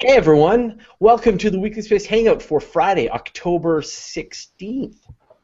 Hey everyone, welcome to the Weekly Space Hangout for Friday, October 16th,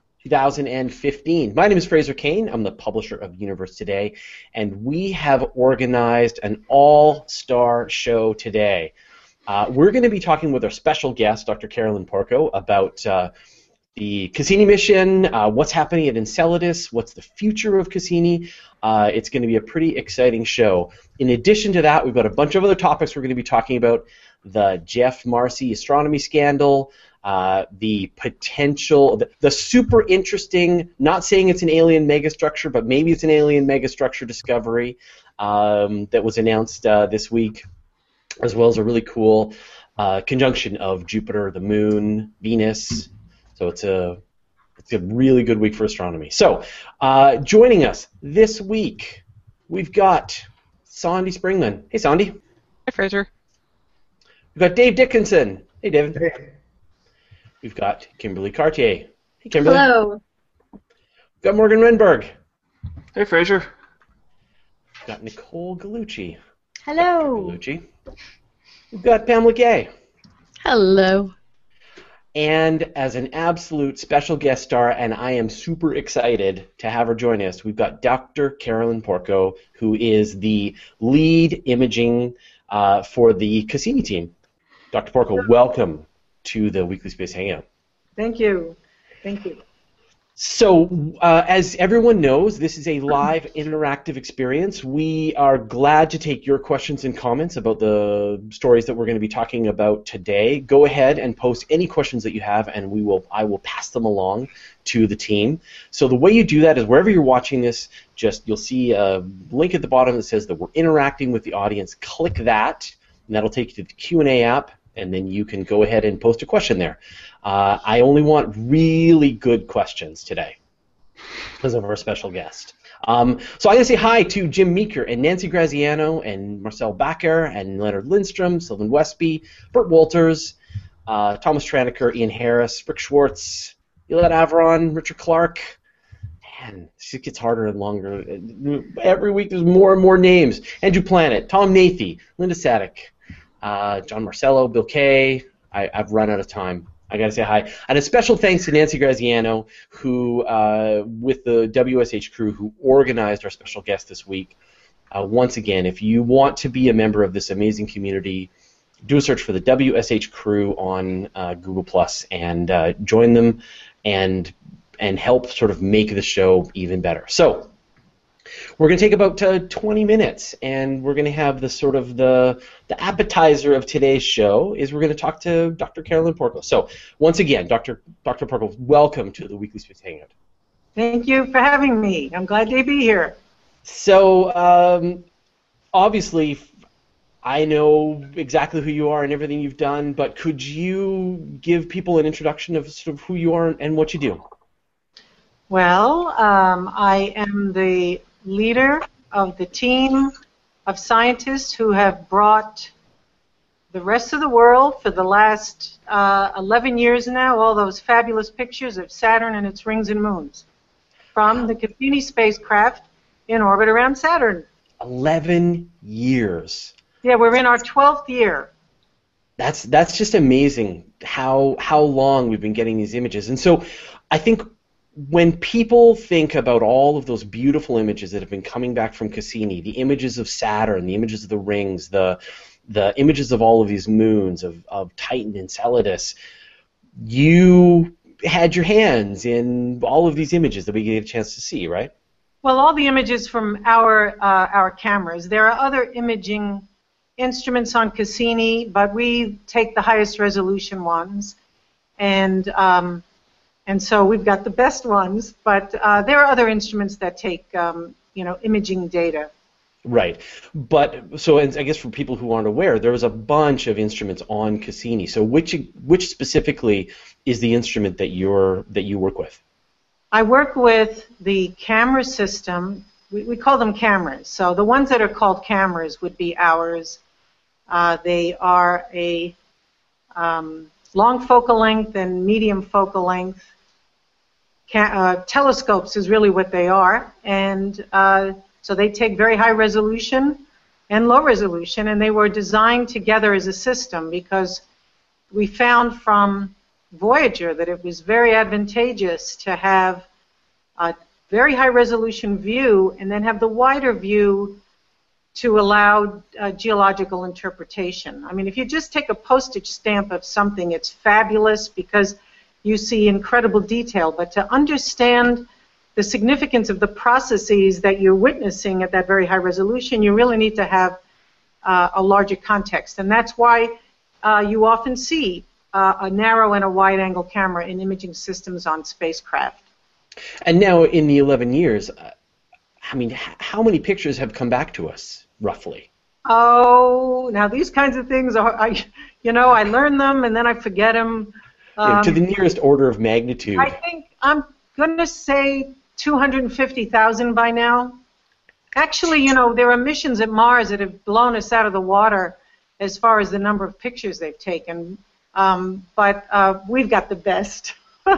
2015. My name is Fraser Kane. I'm the publisher of Universe Today, and we have organized an all-star show today. We're going to be talking with our special guest, Dr. Carolyn Porco, about the Cassini mission, what's happening at Enceladus, what's the future of Cassini. It's going to be a pretty exciting show. In addition to that, we've got a bunch of other topics we're going to be talking about. The Geoff Marcy astronomy scandal, the potential, the super interesting, not saying it's an alien megastructure, but maybe it's an alien megastructure discovery that was announced this week, as well as a really cool conjunction of Jupiter, the Moon, Venus. So it's a really good week for astronomy. So joining us this week, we've got Sandy Springman. Hey, Sandy. Hi, Fraser. We've got Dave Dickinson. Hey, David. Hey. We've got Kimberly Cartier. Hey, Kimberly. Hello. We've got Morgan Renberg. Hey, Fraser. We've got Nicole Gallucci. Hello. Gallucci. We've got Pamela Gay. Hello. And as an absolute special guest star, and I am super excited to have her join us, we've got Dr. Carolyn Porco, who is the lead imaging for the Cassini team. Dr. Porco, welcome to the Weekly Space Hangout. Thank you. Thank you. So, as everyone knows, this is a live interactive experience. We are glad to take your questions and comments about the stories that we're going to be talking about today. Go ahead and post any questions that you have, and I will pass them along to the team. So the way you do that is wherever you're watching this, you'll see a link at the bottom that says that we're interacting with the audience. Click that, and that'll take you to the Q&A app, and then you can go ahead and post a question there. I only want really good questions today because of our special guest. So I'm going to say hi to Jim Meeker and Nancy Graziano and Marcel Bakker and Leonard Lindstrom, Sylvan Westby, Bert Walters, Thomas Tranneker, Ian Harris, Rick Schwartz, Elad Avron, Richard Clark. Man, it gets harder and longer. Every week there's more and more names. Andrew Planet, Tom Nathy, Linda Sadek, John Marcello, Bill Kay. I've run out of time. I got to say hi. And a special thanks to Nancy Graziano, who, with the WSH crew, who organized our special guest this week. Once again, if you want to be a member of this amazing community, do a search for the WSH crew on Google Plus and join them and help sort of make the show even better. So we're going to take about 20 minutes, and we're going to have the appetizer of today's show is we're going to talk to Dr. Carolyn Porco. So once again, Dr. Porco, welcome to the Weekly Space Hangout. Thank you for having me. I'm glad to be here. So obviously, I know exactly who you are and everything you've done, but could you give people an introduction of sort of who you are and what you do? Well, I am the leader of the team of scientists who have brought the rest of the world for the last 11 years now, all those fabulous pictures of Saturn and its rings and moons from the Cassini spacecraft in orbit around Saturn. 11 years. Yeah, we're in our 12th year. That's just amazing how long we've been getting these images. And so I think when people think about all of those beautiful images that have been coming back from Cassini, the images of Saturn, the images of the rings, the images of all of these moons, of Titan, Enceladus, you had your hands in all of these images that we get a chance to see, right? Well, all the images from our cameras. There are other imaging instruments on Cassini, but we take the highest resolution ones, and so we've got the best ones, but there are other instruments that take, imaging data. Right. But so I guess for people who aren't aware, there was a bunch of instruments on Cassini. So which specifically is the instrument that you work with? I work with the camera system. We call them cameras. So the ones that are called cameras would be ours. They are a long focal length and medium focal length. Telescopes is really what they are, and so they take very high resolution, and low resolution, and they were designed together as a system because we found from Voyager that it was very advantageous to have a very high resolution view and then have the wider view to allow geological interpretation. I mean, if you just take a postage stamp of something, it's fabulous because you see incredible detail, but to understand the significance of the processes that you're witnessing at that very high resolution, you really need to have a larger context. And that's why you often see a narrow and a wide-angle camera in imaging systems on spacecraft. And now, in the 11 years, I mean, how many pictures have come back to us, roughly? Oh, now these kinds of things are, I learn them and then I forget them. To the nearest order of magnitude. I think I'm going to say 250,000 by now. Actually, there are missions at Mars that have blown us out of the water as far as the number of pictures they've taken. But we've got the best.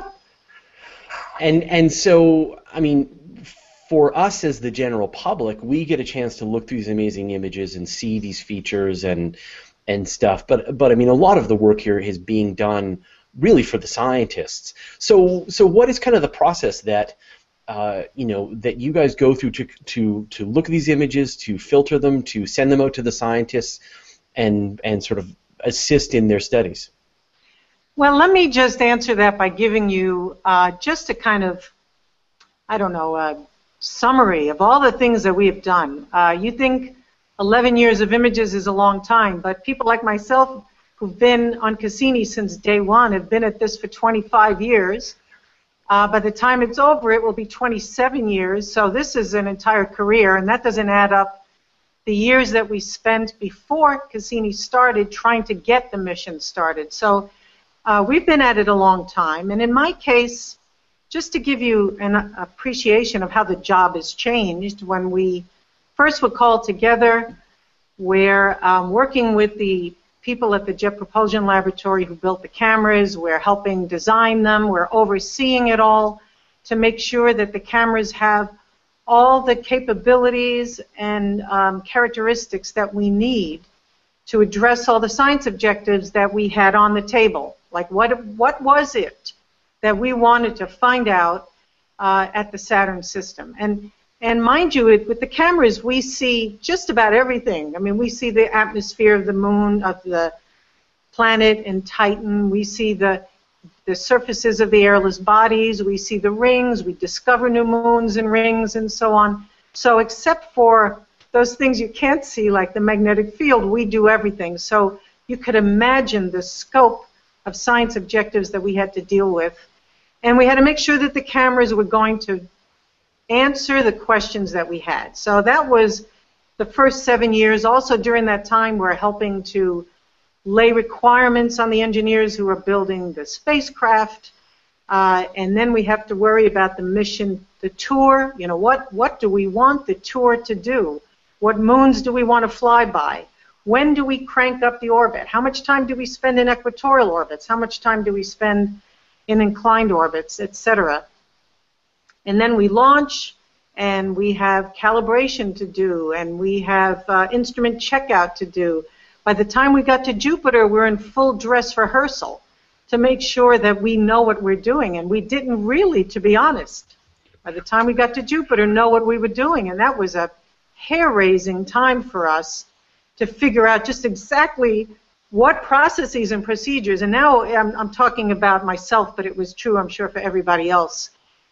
And so, I mean, for us as the general public, we get a chance to look through these amazing images and see these features and stuff. But I mean, a lot of the work here is being done really for the scientists. So what is kind of the process that that you guys go through to look at these images, to filter them, to send them out to the scientists, and sort of assist in their studies? Well, let me just answer that by giving you just a kind of, summary of all the things that we have done. You think 11 years of images is a long time, but people like myself who've been on Cassini since day one have been at this for 25 years. By the time it's over, it will be 27 years, so this is an entire career, and that doesn't add up the years that we spent before Cassini started trying to get the mission started. So we've been at it a long time, and in my case, just to give you an appreciation of how the job has changed, when we first were called together, we're working with the people at the Jet Propulsion Laboratory who built the cameras, we're helping design them, we're overseeing it all to make sure that the cameras have all the capabilities and characteristics that we need to address all the science objectives that we had on the table. Like what was it that we wanted to find out at the Saturn system? And mind you, with the cameras, we see just about everything. I mean, we see the atmosphere of the moon, of the planet and Titan. We see the surfaces of the airless bodies. We see the rings. We discover new moons and rings and so on. So except for those things you can't see, like the magnetic field, we do everything. So you could imagine the scope of science objectives that we had to deal with. And we had to make sure that the cameras were going to answer the questions that we had. So that was the first 7 years. Also during that time, we're helping to lay requirements on the engineers who are building the spacecraft. And then we have to worry about the mission, the tour. You know, what do we want the tour to do? What moons do we want to fly by? When do we crank up the orbit? How much time do we spend in equatorial orbits? How much time do we spend in inclined orbits, etc.? And then we launch, and we have calibration to do, and we have instrument checkout to do. By the time we got to Jupiter, we're in full dress rehearsal to make sure that we know what we're doing. And we didn't really, to be honest, by the time we got to Jupiter, know what we were doing. And that was a hair-raising time for us to figure out just exactly what processes and procedures. And now I'm talking about myself, but it was true, I'm sure, for everybody else.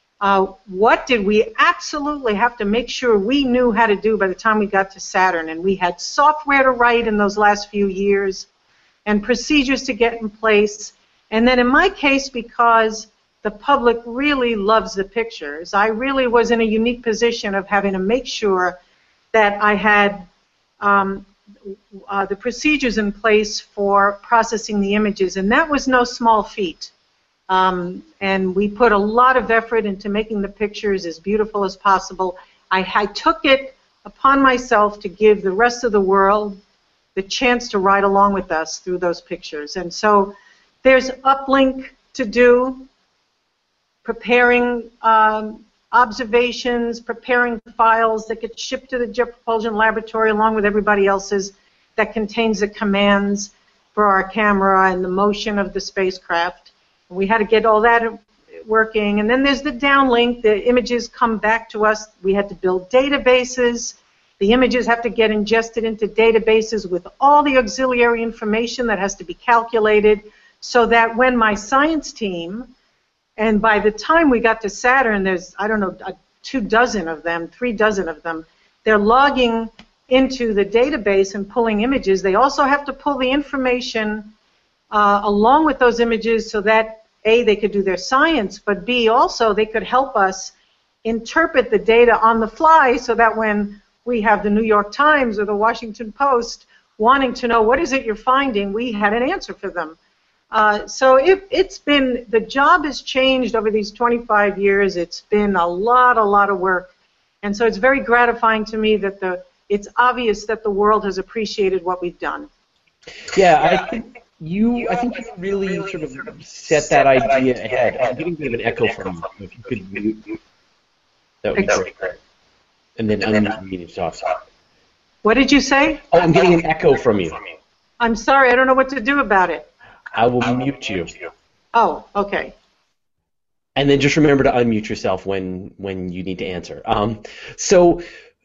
What did we absolutely have to make sure we knew how to do by the time we got to Saturn? And we had software to write in those last few years and procedures to get in place. And then in my case, because the public really loves the pictures, I really was in a unique position of having to make sure that I had the procedures in place for processing the images. And that was no small feat. And we put a lot of effort into making the pictures as beautiful as possible. I took it upon myself to give the rest of the world the chance to ride along with us through those pictures. And so there's uplink to do, preparing observations, preparing files that get shipped to the Jet Propulsion Laboratory along with everybody else's that contains the commands for our camera and the motion of the spacecraft. We had to get all that working. And then there's the downlink. The images come back to us. We had to build databases. The images have to get ingested into databases with all the auxiliary information that has to be calculated so that when my science team, and by the time we got to Saturn, there's, I don't know, 2 dozen of them, 3 dozen of them, they're logging into the database and pulling images. They also have to pull the information along with those images so that, A, they could do their science, but B, also they could help us interpret the data on the fly so that when we have the New York Times or the Washington Post wanting to know what is it you're finding, we had an answer for them. So it's been, the job has changed over these 25 years. It's been a lot of work. And so it's very gratifying to me that it's obvious that the world has appreciated what we've done. Yeah, I think you really sort of set that idea ahead. I'm getting a bit of an echo from you. If you could mute, that would be great. And then unmute me to talk. What did you say? Oh, I'm getting an echo from you. I'm sorry, I don't know what to do about it. I will mute you. Oh, okay. And then just remember to unmute yourself when you need to answer. So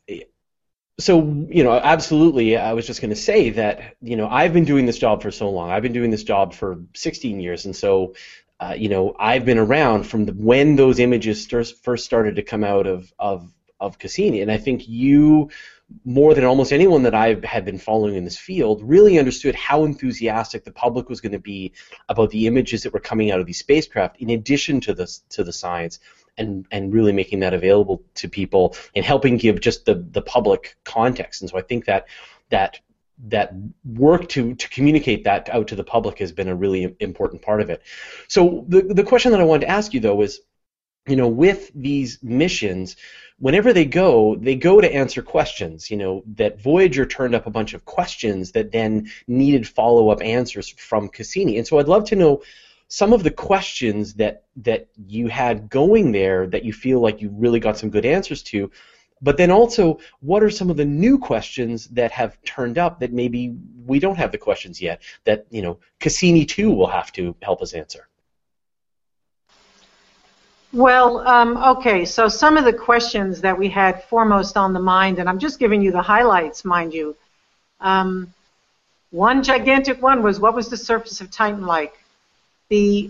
you know, absolutely. I was just going to say that, you know, I've been doing this job for so long. I've been doing this job for 16 years, and so you know, I've been around from when those images first started to come out of Cassini, and I think you, more than almost anyone that I had been following in this field, really understood how enthusiastic the public was going to be about the images that were coming out of these spacecraft, in addition to the science, and really making that available to people and helping give just the public context. And so I think that work to communicate that out to the public has been a really important part of it. So the question that I wanted to ask you, though, is, you know, with these missions, whenever they go to answer questions. You know, that Voyager turned up a bunch of questions that then needed follow-up answers from Cassini. And so I'd love to know some of the questions that you had going there that you feel like you really got some good answers to, but then also, what are some of the new questions that have turned up that maybe we don't have the questions yet, that, you know, Cassini too will have to help us answer? Well, okay, so some of the questions that we had foremost on the mind, and I'm just giving you the highlights, mind you. One gigantic one was, what was the surface of Titan like? The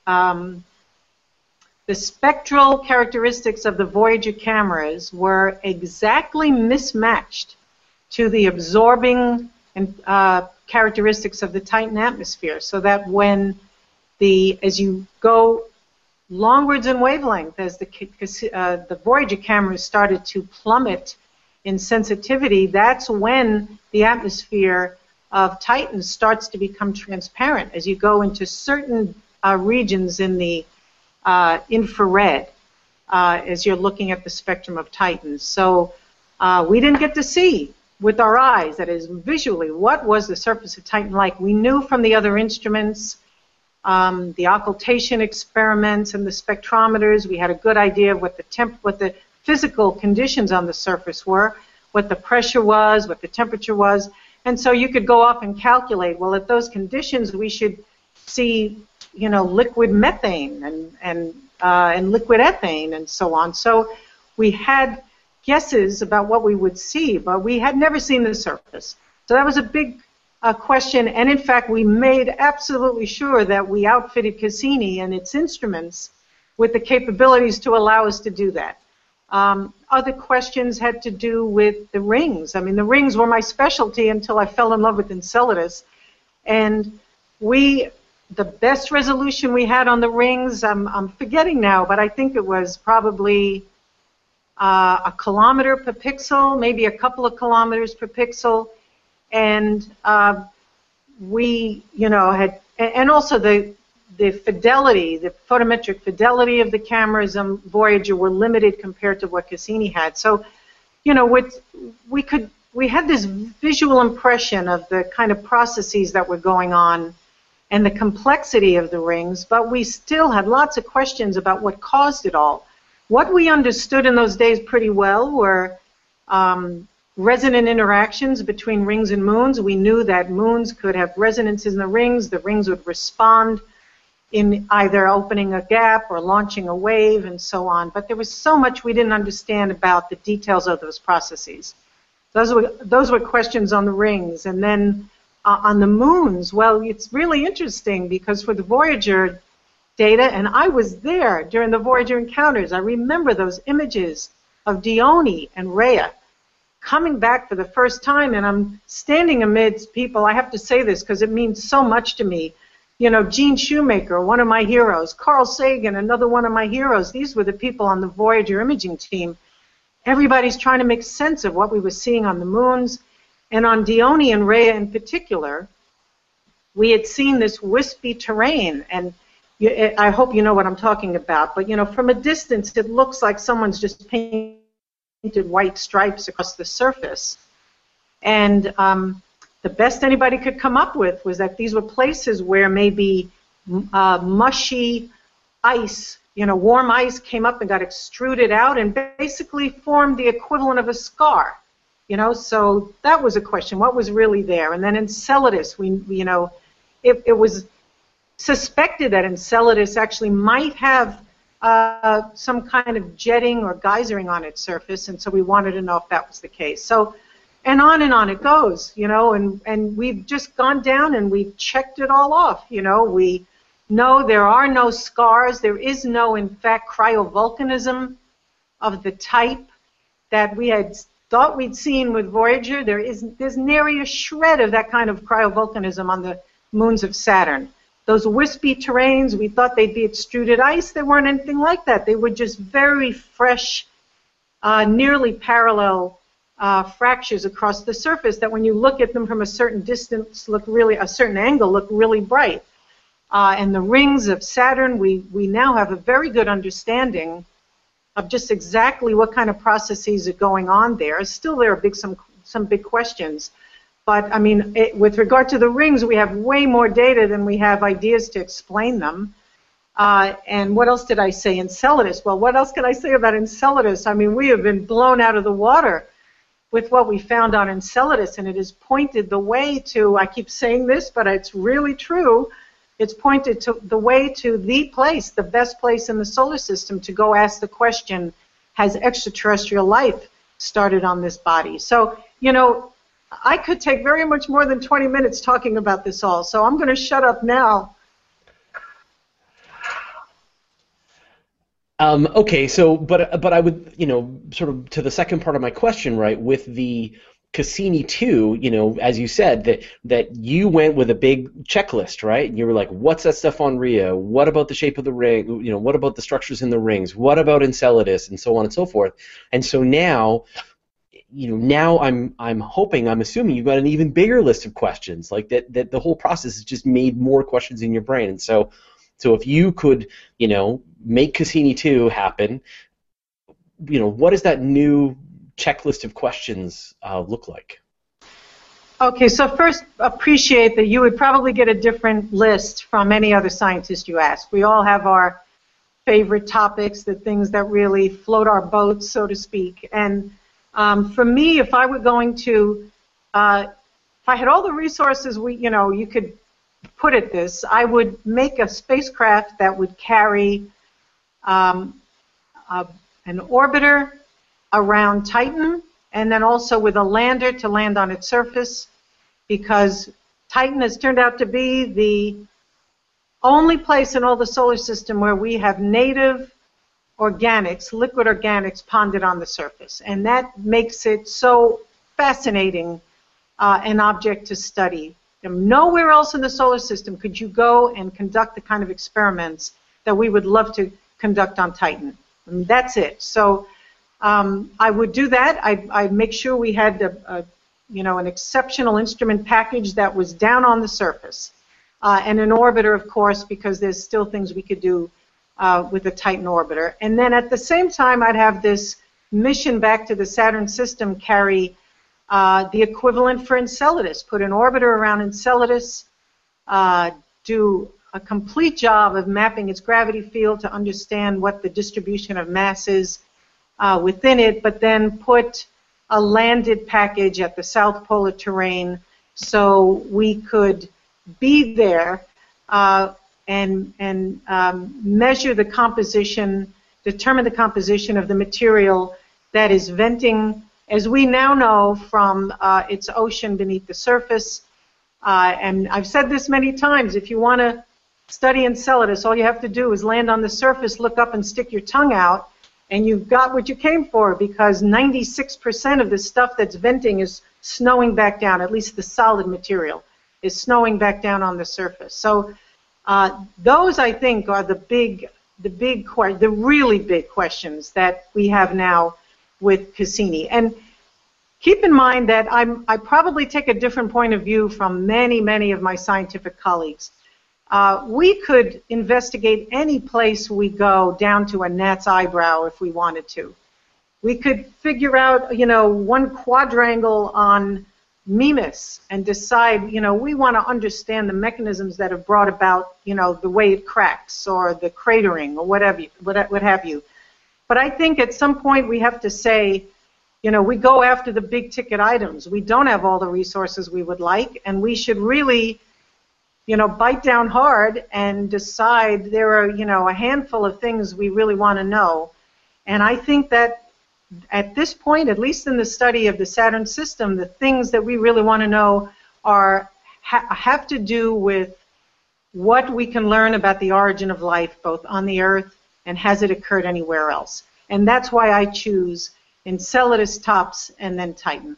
spectral characteristics of the Voyager cameras were exactly mismatched to the absorbing characteristics of the Titan atmosphere, so that when as you go longwards in wavelength, as the Voyager cameras started to plummet in sensitivity, that's when the atmosphere of Titan starts to become transparent as you go into certain regions in the infrared as you're looking at the spectrum of Titan. So we didn't get to see with our eyes, that is visually, what was the surface of Titan like. We knew from the other instruments, the occultation experiments and the spectrometers, we had a good idea of what the physical conditions on the surface were, what the pressure was, what the temperature was, and so you could go off and calculate, well, at those conditions we should see, you know, liquid methane and liquid ethane and so on. So we had guesses about what we would see, but we had never seen the surface. So that was a big question, and in fact we made absolutely sure that we outfitted Cassini and its instruments with the capabilities to allow us to do that. Other questions had to do with the rings. I mean, the rings were my specialty until I fell in love with Enceladus, and the best resolution we had on the rings, I'm forgetting now, but I think it was probably a kilometer per pixel, maybe a couple of kilometers per pixel. And we, you know, had, and also the fidelity, the photometric fidelity of the cameras on Voyager were limited compared to what Cassini had. So, you know, we had this visual impression of the kind of processes that were going on and the complexity of the rings, but we still had lots of questions about what caused it all. What we understood in those days pretty well were resonant interactions between rings and moons. We knew that moons could have resonances in the rings would respond in either opening a gap or launching a wave and so on. But there was so much we didn't understand about the details of those processes. Those were questions on the rings. And then on the moons, well, it's really interesting because for the Voyager data, and I was there during the Voyager encounters, I remember those images of Dione and Rhea coming back for the first time, and I'm standing amidst people. I have to say this because it means so much to me. You know, Gene Shoemaker, one of my heroes, Carl Sagan, another one of my heroes. These were the people on the Voyager imaging team. Everybody's trying to make sense of what we were seeing on the moons. And on Dione and Rhea in particular, we had seen this wispy terrain. And I hope you know what I'm talking about. But, you know, from a distance, it looks like someone's just painted white stripes across the surface. And the best anybody could come up with was that these were places where maybe mushy ice, you know, warm ice came up and got extruded out and basically formed the equivalent of a scar. You know, so that was a question. What was really there? And then Enceladus, you know, it was suspected that Enceladus actually might have some kind of jetting or geysering on its surface, and so we wanted to know if that was the case. So, and on it goes, you know, and we've just gone down and we've checked it all off, you know. We know there are no scars. There is no, in fact, cryovolcanism of the type that we had thought we'd seen with Voyager. There's nary a shred of that kind of cryovolcanism on the moons of Saturn. Those wispy terrains, we thought they'd be extruded ice. They weren't anything like that. They were just very fresh, nearly parallel fractures across the surface that when you look at them from a certain distance, a certain angle, look really bright. And the rings of Saturn, we now have a very good understanding of just exactly what kind of processes are going on there. Still, there are some big questions. But, I mean, with regard to the rings, we have way more data than we have ideas to explain them. And what else did I say? Enceladus. Well, what else can I say about Enceladus? I mean, we have been blown out of the water with what we found on Enceladus, and it has pointed the way to, I keep saying this, but it's really true, it's pointed to the way to the place, the best place in the solar system to go ask the question, has extraterrestrial life started on this body? So, you know, I could take very much more than 20 minutes talking about this all, so I'm going to shut up now. Okay, so, but I would, you know, sort of to the second part of my question, right, with the Cassini-2, you know, as you said, that you went with a big checklist, right? And you were like, what's that stuff on Rhea? What about the shape of the ring? You know, what about the structures in the rings? What about Enceladus? And so on and so forth. And so now, you know, now I'm assuming you've got an even bigger list of questions, like that the whole process has just made more questions in your brain. And so if you could, you know, make Cassini-2 happen, you know, what does that new checklist of questions look like? Okay, so first, appreciate that you would probably get a different list from any other scientist you ask. We all have our favorite topics, the things that really float our boats, so to speak. And for me, if I were going to, if I had all the resources you could put at this, I would make a spacecraft that would carry an orbiter around Titan, and then also with a lander to land on its surface, because Titan has turned out to be the only place in all the solar system where we have native organics, liquid organics, ponded on the surface. And that makes it so fascinating an object to study. Nowhere else in the solar system could you go and conduct the kind of experiments that we would love to conduct on Titan. And that's it. So I would do that. I'd make sure we had an exceptional instrument package that was down on the surface, and an orbiter, of course, because there's still things we could do with the Titan orbiter. And then at the same time, I'd have this mission back to the Saturn system carry the equivalent for Enceladus. Put an orbiter around Enceladus, do a complete job of mapping its gravity field to understand what the distribution of mass is within it, but then put a landed package at the South Polar Terrain so we could be there and measure the composition, determine the composition of the material that is venting, as we now know, from its ocean beneath the surface. And I've said this many times, if you want to study Enceladus, all you have to do is land on the surface, look up and stick your tongue out, and you've got what you came for, because 96% of the stuff that's venting is snowing back down, at least the solid material is snowing back down on the surface. So those, I think, are the really big questions that we have now with Cassini. And keep in mind that I probably take a different point of view from many, many of my scientific colleagues. We could investigate any place we go down to a gnat's eyebrow if we wanted to. We could figure out, one quadrangle on Mimas and decide, we want to understand the mechanisms that have brought about, the way it cracks or the cratering or what have you. But I think at some point we have to say, we go after the big ticket items. We don't have all the resources we would like, and we should really, bite down hard and decide there are, a handful of things we really want to know. And I think that at this point, at least in the study of the Saturn system, the things that we really want to know have to do with what we can learn about the origin of life, both on the Earth and has it occurred anywhere else. And that's why I choose Enceladus, TOPS, and then Titan.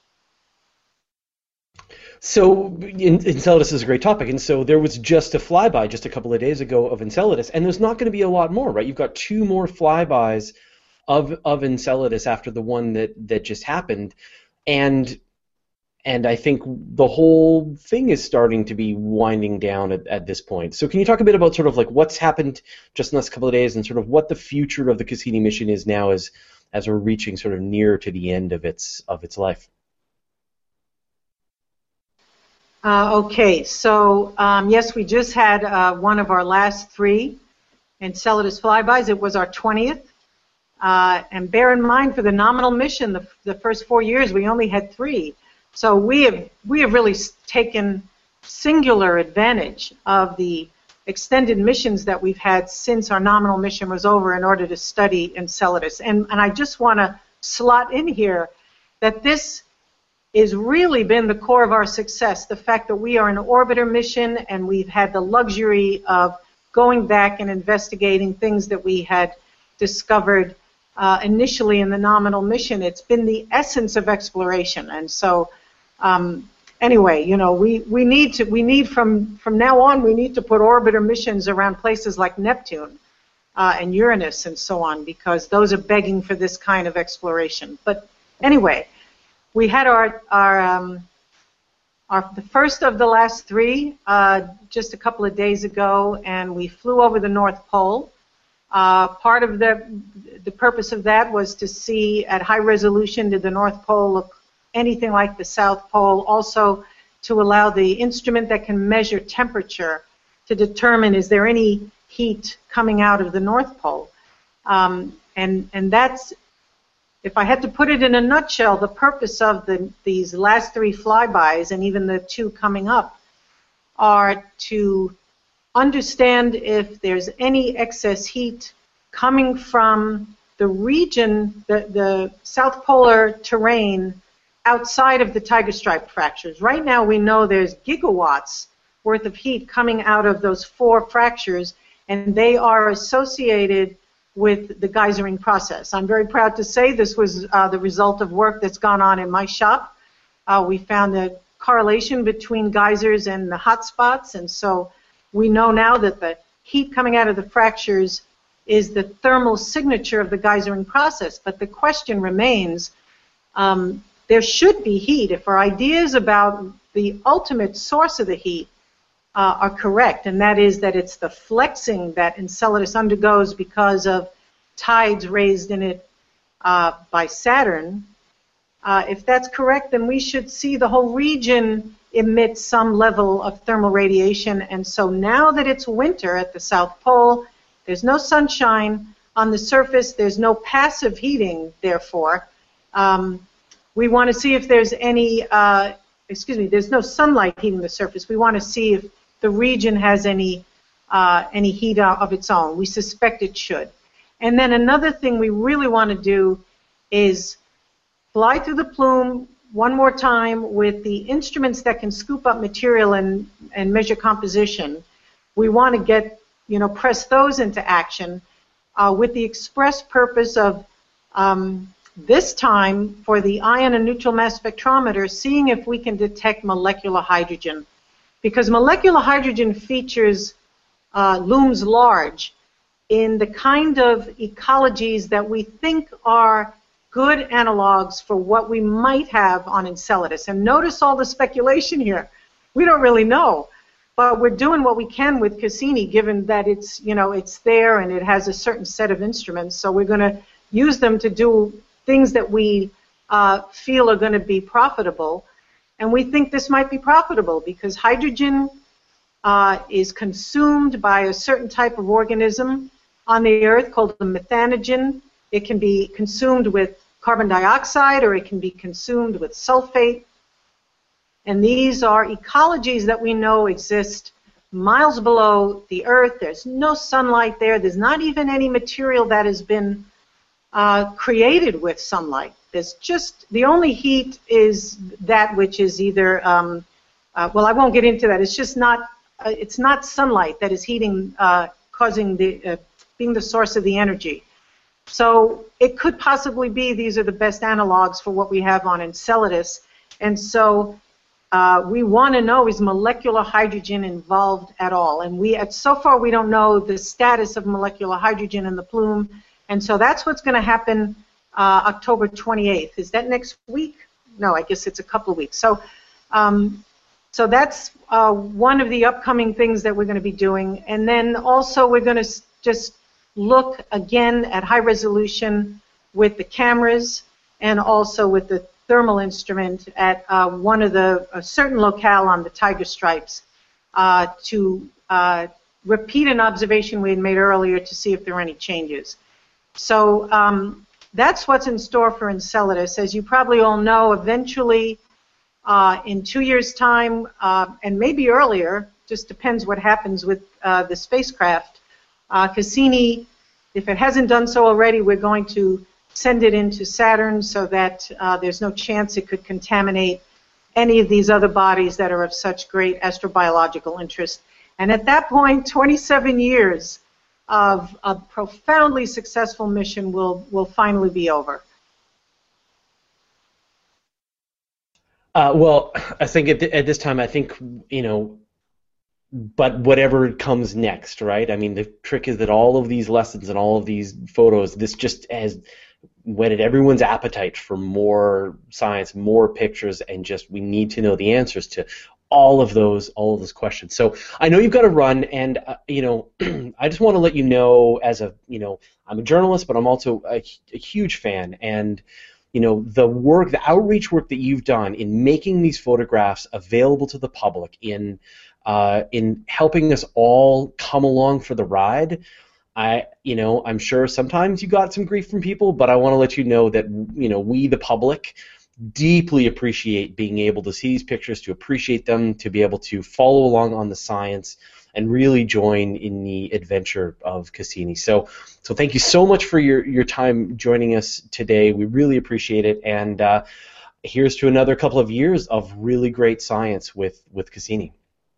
So Enceladus is a great topic, and so there was just a flyby just a couple of days ago of Enceladus, and there's not going to be a lot more, right? You've got 2 more flybys of Enceladus after the one that just happened, and I think the whole thing is starting to be winding down at this point. So can you talk a bit about sort of like what's happened just in the last couple of days and sort of what the future of the Cassini mission is now as we're reaching sort of near to the end of its life? Okay, so yes, we just had one of our last 3 Enceladus flybys. It was our 20th. And bear in mind, for the nominal mission, the first 4 years, we only had 3. So we have really taken singular advantage of the extended missions that we've had since our nominal mission was over in order to study Enceladus. And I just want to slot in here that this has really been the core of our success, the fact that we are an orbiter mission and we've had the luxury of going back and investigating things that we had discovered initially in the nominal mission. It's been the essence of exploration. And so anyway, we need from now on, we need to put orbiter missions around places like Neptune and Uranus and so on, because those are begging for this kind of exploration. But anyway, we had the first of the last 3 just a couple of days ago, and we flew over the North Pole. Part of the purpose of that was to see at high resolution, did the North Pole look anything like the South Pole, also to allow the instrument that can measure temperature to determine is there any heat coming out of the North Pole. And that's, if I had to put it in a nutshell, the purpose of these last 3 flybys and even the 2 coming up are to understand if there's any excess heat coming from the region, the South Polar terrain outside of the Tiger Stripe fractures. Right now we know there's gigawatts worth of heat coming out of those 4 fractures, and they are associated with the geysering process. I'm very proud to say this was the result of work that's gone on in my shop. We found a correlation between geysers and the hot spots, and so we know now that the heat coming out of the fractures is the thermal signature of the geysering process. But the question remains, there should be heat. If our ideas about the ultimate source of the heat are correct, and that is that it's the flexing that Enceladus undergoes because of tides raised in it by Saturn, If that's correct, then we should see the whole region emit some level of thermal radiation. And so now that it's winter at the South Pole, there's no sunshine on the surface, there's no passive heating, therefore. We want to see if there's any, there's no sunlight heating the surface. We want to see if the region has any heat of its own. We suspect it should. And then another thing we really want to do is fly through the plume one more time with the instruments that can scoop up material and measure composition. We want to get, press those into action with the express purpose of this time for the ion and neutral mass spectrometer, seeing if we can detect molecular hydrogen. Because molecular hydrogen features looms large in the kind of ecologies that we think are good analogs for what we might have on Enceladus. And notice all the speculation here. We don't really know, but we're doing what we can with Cassini, given that it's, it's there and it has a certain set of instruments. So we're going to use them to do things that we feel are going to be profitable. And we think this might be profitable because hydrogen is consumed by a certain type of organism on the Earth called the methanogen. It can be consumed with carbon dioxide or it can be consumed with sulfate. And these are ecologies that we know exist miles below the Earth. There's no sunlight there. There's not even any material that has been created with sunlight. There's just, the only heat is that which is either, well, I won't get into that. It's just not, it's not sunlight that is heating, causing the, being the source of the energy. So it could possibly be these are the best analogs for what we have on Enceladus. And so we want to know, is molecular hydrogen involved at all? And so far we don't know the status of molecular hydrogen in the plume. And so that's what's going to happen October 28th. Is that next week? No, I guess it's a couple of weeks. So, so that's one of the upcoming things that we're going to be doing. And then also we're going to just look again at high resolution with the cameras and also with the thermal instrument at one of the a certain locale on the Tiger Stripes to repeat an observation we had made earlier to see if there are any changes. So that's what's in store for Enceladus. As you probably all know, eventually in 2 years' time, and maybe earlier, just depends what happens with the spacecraft, Cassini, if it hasn't done so already, we're going to send it into Saturn so that there's no chance it could contaminate any of these other bodies that are of such great astrobiological interest. And at that point, 27 years of a profoundly successful mission will finally be over. Well, I think at this time, I think, but whatever comes next, right? I mean, the trick is that all of these lessons and all of these photos, this just has whetted everyone's appetite for more science, more pictures, and just we need to know the answers to all of those questions. So I know you've got to run, and I just want to let you know, as a I'm a journalist, but I'm also a huge fan, and the outreach work that you've done in making these photographs available to the public, in helping us all come along for the ride. I'm sure sometimes you got some grief from people, but I want to let you know that we, the public, deeply appreciate being able to see these pictures, to appreciate them, to be able to follow along on the science, and really join in the adventure of Cassini. So thank you so much for your time joining us today. We really appreciate it, and here's to another couple of years of really great science with Cassini.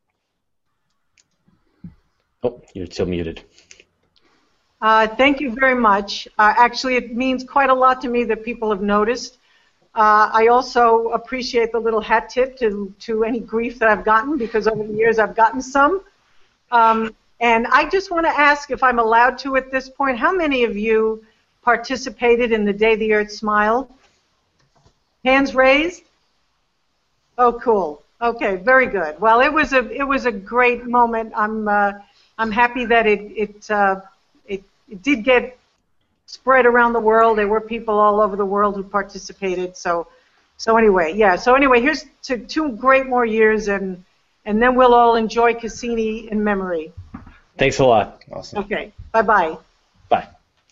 Oh, you're still muted. Thank you very much. Actually, it means quite a lot to me that people have noticed. I also appreciate the little hat tip to any grief that I've gotten, because over the years I've gotten some. And I just want to ask, if I'm allowed to at this point, how many of you participated in the Day the Earth Smiled? Hands raised? Oh, cool. Okay, very good. Well, it was a great moment. I'm happy that it did get spread around the world. There were people all over the world who participated, so So anyway, yeah. So anyway, here's to 2 great more years, and then we'll all enjoy Cassini in memory. Thanks a lot. Awesome. Okay. Bye-bye. Bye.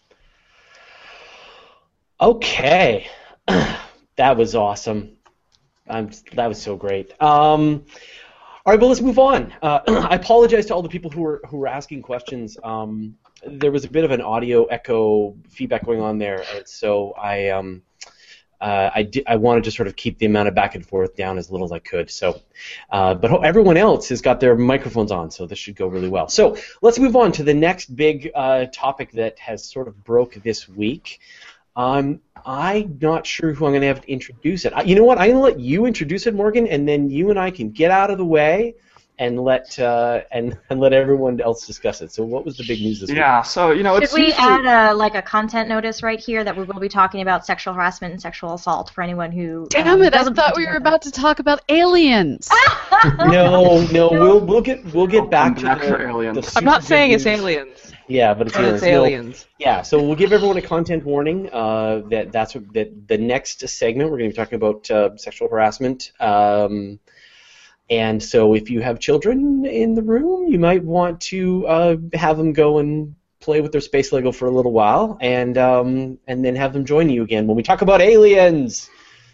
Okay. That was awesome. That was so great. All right, well, let's move on. I apologize to all the people who were asking questions. There was a bit of an audio echo feedback going on there, and so I wanted to sort of keep the amount of back and forth down as little as I could. So, but everyone else has got their microphones on, so this should go really well. So let's move on to the next big topic that has sort of broke this week. I'm not sure who I'm going to have to introduce it. You know what? I'm going to let you introduce it, Morgan, and then you and I can get out of the way and let everyone else discuss it. So, what was the big news this week? Yeah. So Should we add a content notice right here that we will be talking about sexual harassment and sexual assault for anyone who? Damn it! I doesn't thought we were about to talk about aliens. No, we'll get back to for aliens. I'm not saying it's aliens. aliens. Yeah, but it's But aliens. it's aliens. Yeah, so we'll give everyone a content warning that the next segment we're going to be talking about sexual harassment. And so if you have children in the room, you might want to have them go and play with their space Lego for a little while, and then have them join you again when we talk about aliens.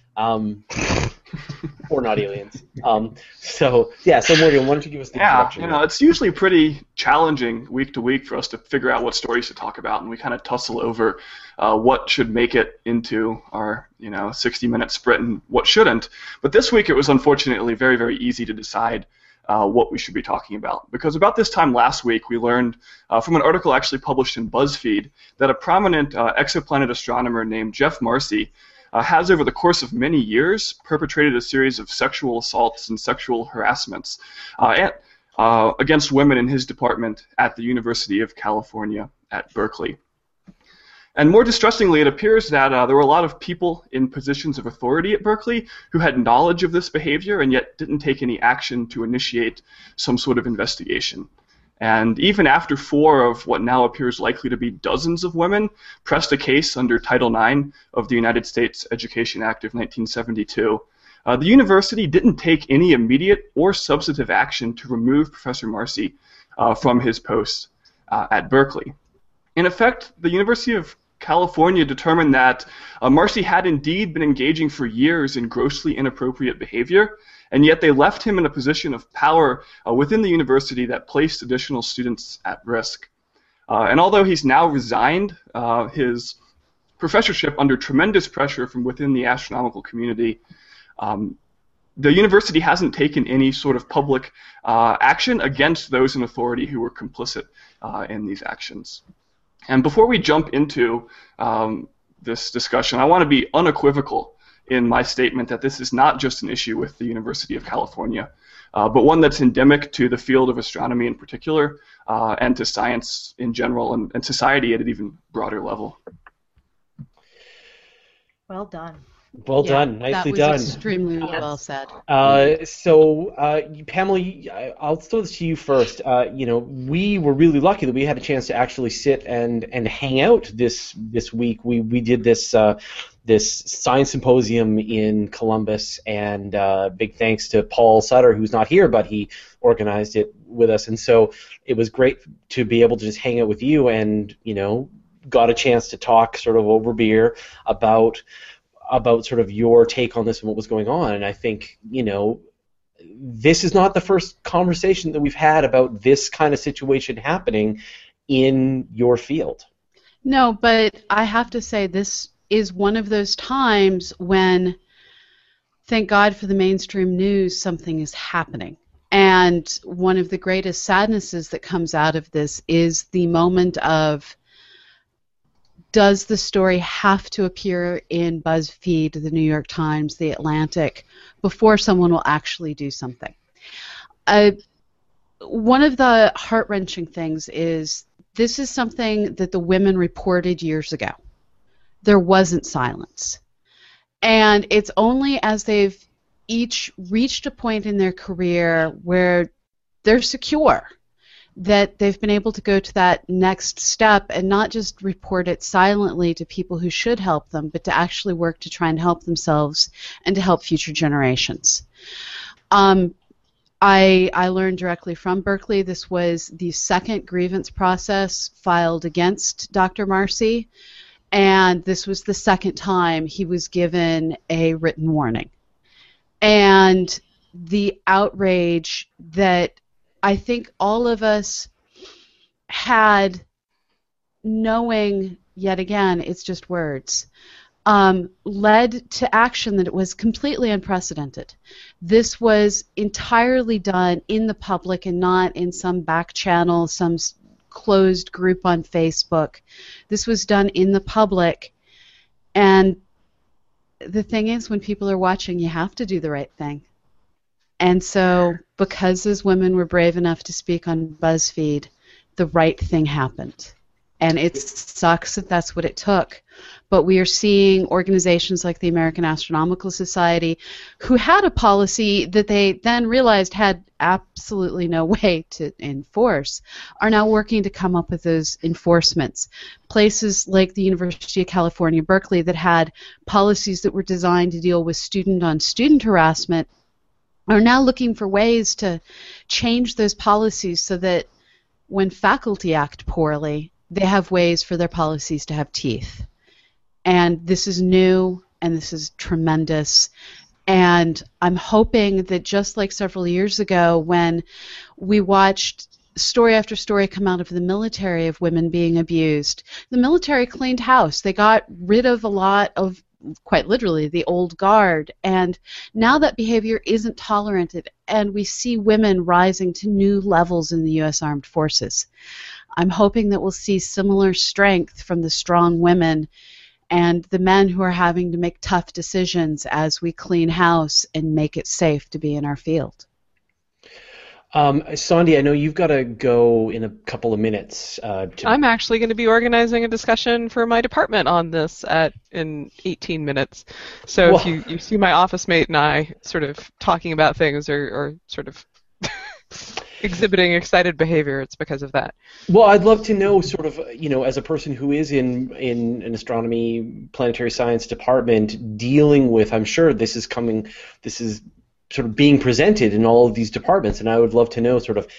Or not aliens. So Morgan, why don't you give us the introduction? It's usually pretty challenging week to week for us to figure out what stories to talk about, and we kind of tussle over what should make it into our 60-minute sprint and what shouldn't. But this week it was unfortunately very, very easy to decide what we should be talking about, because about this time last week we learned from an article actually published in BuzzFeed that a prominent exoplanet astronomer named Jeff Marcy has, over the course of many years, perpetrated a series of sexual assaults and sexual harassments against women in his department at the University of California at Berkeley. And more distressingly, it appears that there were a lot of people in positions of authority at Berkeley who had knowledge of this behavior and yet didn't take any action to initiate some sort of investigation. And even after 4 of what now appears likely to be dozens of women pressed a case under Title IX of the United States Education Act of 1972, the university didn't take any immediate or substantive action to remove Professor Marcy from his post at Berkeley. In effect, the University of California determined that Marcy had indeed been engaging for years in grossly inappropriate behavior, and yet they left him in a position of power within the university that placed additional students at risk. And although he's now resigned his professorship under tremendous pressure from within the astronomical community, the university hasn't taken any sort of public action against those in authority who were complicit in these actions. And before we jump into this discussion, I want to be unequivocal in my statement that this is not just an issue with the University of California, but one that's endemic to the field of astronomy in particular, and to science in general, and society at an even broader level. Well done. Well done. Nicely done. That was extremely well said. Pamela, I'll throw this to you first. We were really lucky that we had a chance to actually sit and hang out this week. We did this science symposium in Columbus, and big thanks to Paul Sutter, who's not here, but he organized it with us. And so it was great to be able to just hang out with you, and got a chance to talk sort of over beer about sort of your take on this and what was going on. And I think, this is not the first conversation that we've had about this kind of situation happening in your field. No, but I have to say this is one of those times when, thank God for the mainstream news, something is happening. And one of the greatest sadnesses that comes out of this is the moment of, does the story have to appear in BuzzFeed, the New York Times, the Atlantic, before someone will actually do something? One of the heart-wrenching things is this is something that the women reported years ago. There wasn't silence. And it's only as they've each reached a point in their career where they're secure that they've been able to go to that next step and not just report it silently to people who should help them, but to actually work to try and help themselves and to help future generations. I learned directly from Berkeley. This was the second grievance process filed against Dr. Marcy, and this was the second time he was given a written warning. And the outrage that I think all of us had, knowing, yet again, it's just words, led to action that it was completely unprecedented. This was entirely done in the public and not in some back channel, some closed group on Facebook. This was done in the public. And the thing is, when people are watching, you have to do the right thing. And so, because those women were brave enough to speak on BuzzFeed, the right thing happened. And it sucks that that's what it took. But we are seeing organizations like the American Astronomical Society, who had a policy that they then realized had absolutely no way to enforce, are now working to come up with those enforcements. Places like the University of California, Berkeley, that had policies that were designed to deal with student-on-student harassment are now looking for ways to change those policies so that when faculty act poorly, they have ways for their policies to have teeth. And this is new, and this is tremendous. And I'm hoping that just like several years ago when we watched story after story come out of the military of women being abused, the military cleaned house. They got rid of a lot of, quite literally, the old guard. And now that behavior isn't tolerated, and we see women rising to new levels in the U.S. Armed Forces. I'm hoping that we'll see similar strength from the strong women and the men who are having to make tough decisions as we clean house and make it safe to be in our field. Sandhi, I know you've got to go in a couple of minutes. I'm actually going to be organizing a discussion for my department on this in 18 minutes. So well, if you see my office mate and I sort of talking about things or sort of exhibiting excited behavior, it's because of that. Well, I'd love to know, sort of, as a person who is in an astronomy, planetary science department, dealing with, I'm sure this is sort of being presented in all of these departments, and I would love to know sort of,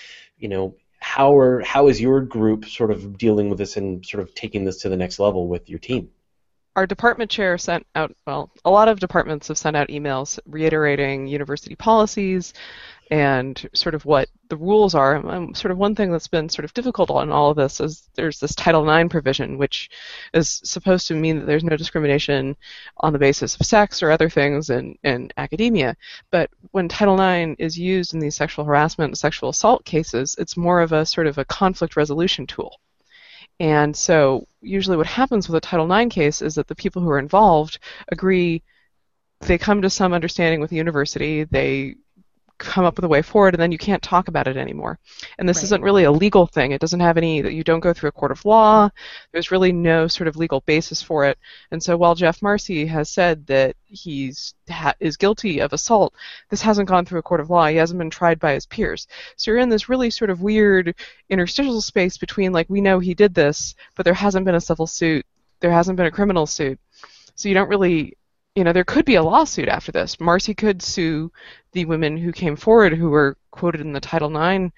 how is your group sort of dealing with this and sort of taking this to the next level with your team? Our department chair sent out, a lot of departments have sent out emails reiterating university policies and sort of what the rules are. Sort of one thing that's been sort of difficult on all of this is there's this Title IX provision, which is supposed to mean that there's no discrimination on the basis of sex or other things in academia. But when Title IX is used in these sexual harassment and sexual assault cases, it's more of a sort of a conflict resolution tool. And so usually what happens with a Title IX case is that the people who are involved agree, they come to some understanding with the university, they come up with a way forward, and then you can't talk about it anymore. And this isn't really a legal thing. It doesn't have any, you don't go through a court of law. There's really no sort of legal basis for it. And so while Jeff Marcy has said that he is guilty of assault, this hasn't gone through a court of law. He hasn't been tried by his peers. So you're in this really sort of weird interstitial space between, like, we know he did this, but there hasn't been a civil suit. There hasn't been a criminal suit. So you don't really, there could be a lawsuit after this. Marcy could sue the women who came forward who were quoted in the Title IX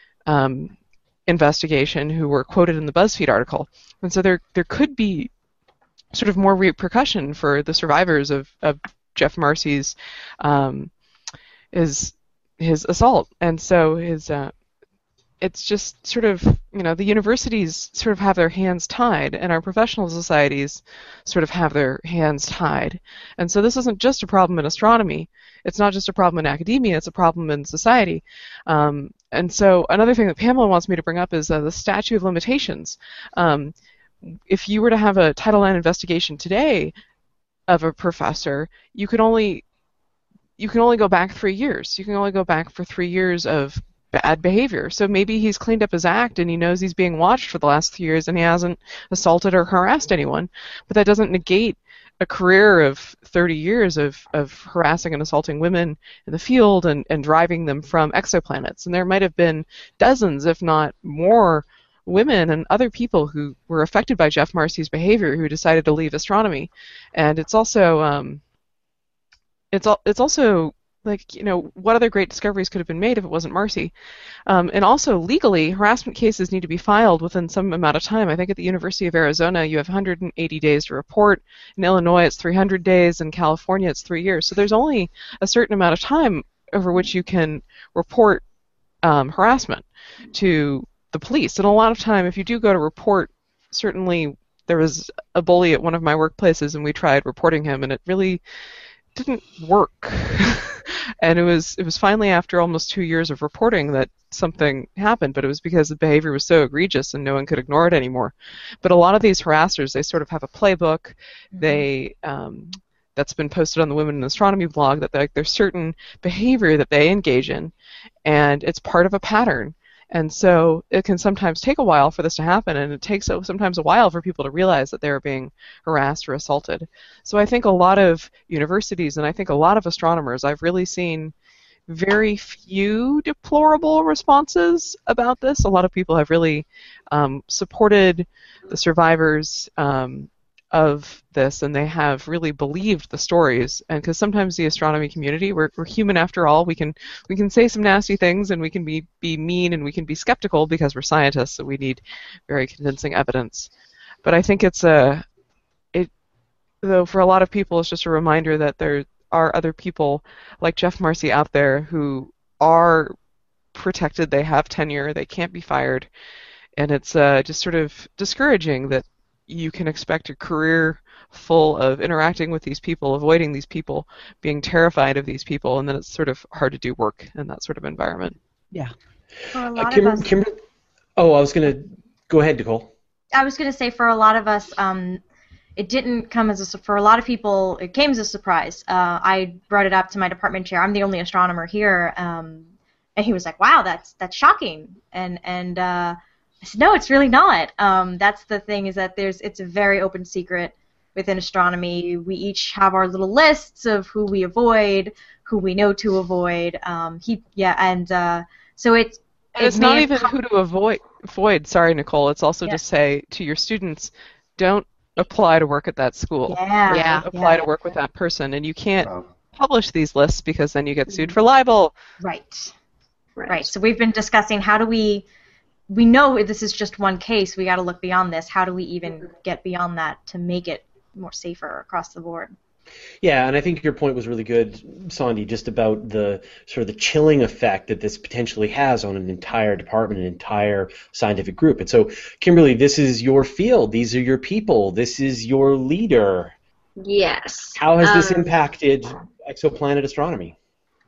investigation, who were quoted in the BuzzFeed article. And so there could be sort of more repercussion for the survivors of Jeff Marcy's his assault. And so it's just sort of, the universities sort of have their hands tied, and our professional societies sort of have their hands tied. And so this isn't just a problem in astronomy. It's not just a problem in academia. It's a problem in society. And so another thing that Pamela wants me to bring up is the statute of limitations. If you were to have a Title IX investigation today of a professor, you can only go back 3 years. You can only go back for 3 years of bad behavior. So maybe he's cleaned up his act and he knows he's being watched for the last 3 years and he hasn't assaulted or harassed anyone. But that doesn't negate a career of 30 years of harassing and assaulting women in the field and driving them from exoplanets. And there might have been dozens, if not more, women and other people who were affected by Jeff Marcy's behavior who decided to leave astronomy. And it's also it's also like, what other great discoveries could have been made if it wasn't Marcy? And also, legally, harassment cases need to be filed within some amount of time. I think at the University of Arizona, you have 180 days to report. In Illinois, it's 300 days. In California, it's 3 years. So there's only a certain amount of time over which you can report harassment to the police. And a lot of time, if you do go to report, certainly there was a bully at one of my workplaces, and we tried reporting him, and it really didn't work. And it was finally after almost 2 years of reporting that something happened, but it was because the behavior was so egregious and no one could ignore it anymore. But a lot of these harassers, they sort of have a playbook. They that's been posted on the Women in Astronomy blog, that there's certain behavior that they engage in, and it's part of a pattern. And so it can sometimes take a while for this to happen, and it takes sometimes a while for people to realize that they're being harassed or assaulted. So I think a lot of universities, and I think a lot of astronomers, I've really seen very few deplorable responses about this. A lot of people have really supported the survivors of this, and they have really believed the stories. And because sometimes the astronomy community, we're human after all. We can say some nasty things, and we can be mean, and we can be skeptical because we're scientists, so we need very convincing evidence. But I think though for a lot of people, it's just a reminder that there are other people like Jeff Marcy out there who are protected. They have tenure. They can't be fired, and it's just sort of discouraging that you can expect a career full of interacting with these people, avoiding these people, being terrified of these people, and then it's sort of hard to do work in that sort of environment. Yeah. For a lot of us, I was going to go ahead, Nicole. I was going to say for a lot of us, it didn't come for a lot of people, it came as a surprise. I brought it up to my department chair. I'm the only astronomer here, and he was like, "Wow, that's shocking." And I said, no, it's really not. That's the thing, is that it's a very open secret within astronomy. We each have our little lists of who we avoid, who we know to avoid. So it's not even who to avoid. Sorry, Nicole. It's also to say to your students, don't apply to work at that school. Apply to work with that person, and you can't publish these lists because then you get sued for libel. Right. So we've been discussing how do we know this is just one case. We got to look beyond this. How do we even get beyond that to make it more safer across the board? Yeah, and I think your point was really good, Sandy, just about the sort of the chilling effect that this potentially has on an entire department, an entire scientific group. And so, Kimberly, this is your field. These are your people. This is your leader. Yes. How has this impacted exoplanet astronomy?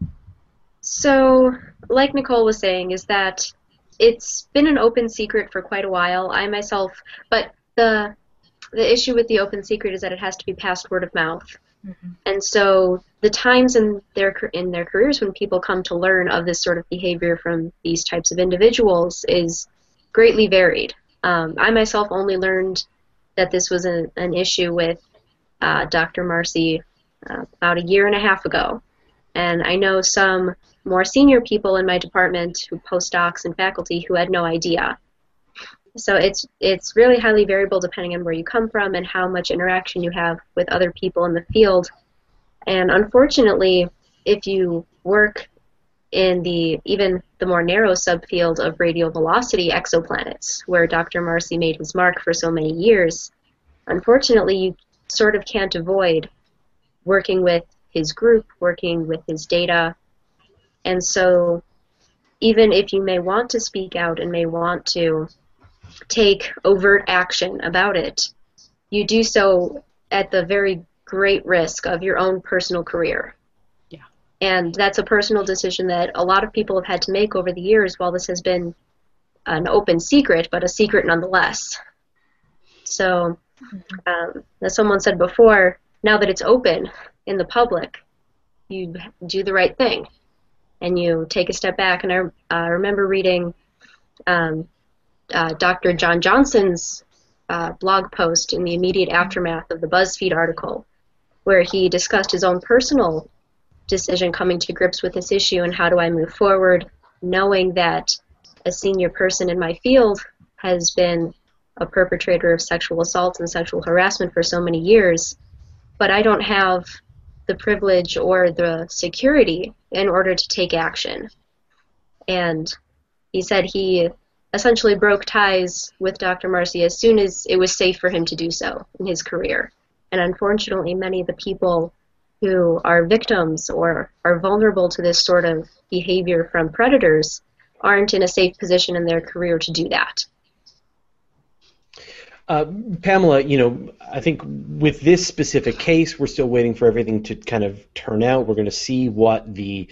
So, like Nicole was saying, is that it's been an open secret for quite a while. But the issue with the open secret is that it has to be passed word of mouth. Mm-hmm. And so the times in their careers when people come to learn of this sort of behavior from these types of individuals is greatly varied. I myself only learned that this was an issue with Dr. Marcy about a year and a half ago. And I know some more senior people in my department, who postdocs and faculty, who had no idea. So it's really highly variable depending on where you come from and how much interaction you have with other people in the field. And unfortunately, if you work in even the more narrow subfield of radial velocity exoplanets, where Dr. Marcy made his mark for so many years, unfortunately you sort of can't avoid working with his group, working with his data. And so even if you may want to speak out and may want to take overt action about it, you do so at the very great risk of your own personal career. Yeah. And that's a personal decision that a lot of people have had to make over the years while this has been an open secret, but a secret nonetheless. So, as someone said before, now that it's open in the public, you do the right thing. And you take a step back. And I remember reading Dr. John Johnson's blog post in the immediate aftermath of the BuzzFeed article, where he discussed his own personal decision coming to grips with this issue and how do I move forward, knowing that a senior person in my field has been a perpetrator of sexual assault and sexual harassment for so many years, but I don't have the privilege or the security in order to take action. And he said he essentially broke ties with Dr. Marcy as soon as it was safe for him to do so in his career. And unfortunately, many of the people who are victims or are vulnerable to this sort of behavior from predators aren't in a safe position in their career to do that. Pamela, I think with this specific case, we're still waiting for everything to kind of turn out. We're going to see what the,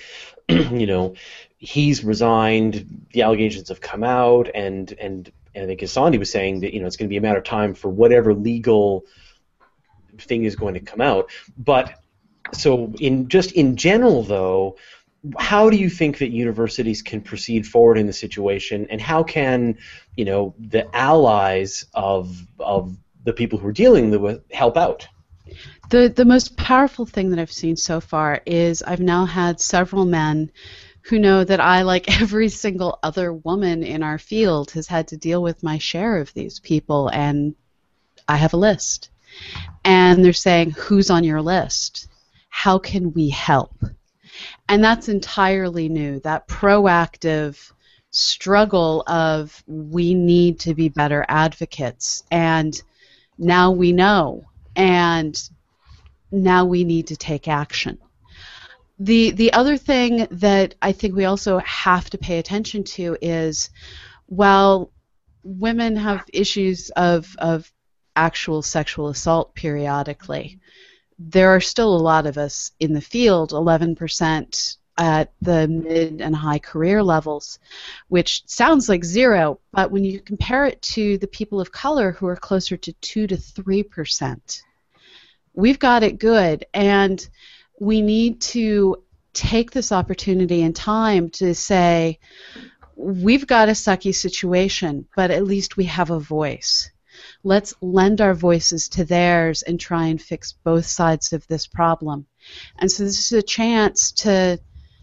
he's resigned, the allegations have come out, and I think as Sandy was saying that, it's going to be a matter of time for whatever legal thing is going to come out. But so in general, though, how do you think that universities can proceed forward in the situation, and how can the allies of the people who are dealing with help out? The most powerful thing that I've seen so far is I've now had several men who know that I, like every single other woman in our field, has had to deal with my share of these people, and I have a list. And they're saying, who's on your list? How can we help? And that's entirely new, that proactive struggle of we need to be better advocates, and now we know, and now we need to take action. The other thing that I think we also have to pay attention to is, while women have issues of actual sexual assault periodically, there are still a lot of us in the field, 11% at the mid and high career levels, which sounds like zero, but when you compare it to the people of color who are closer to 2 to 3%, we've got it good, and we need to take this opportunity and time to say, we've got a sucky situation, but at least we have a voice. Let's lend our voices to theirs and try and fix both sides of this problem. And so this is a chance to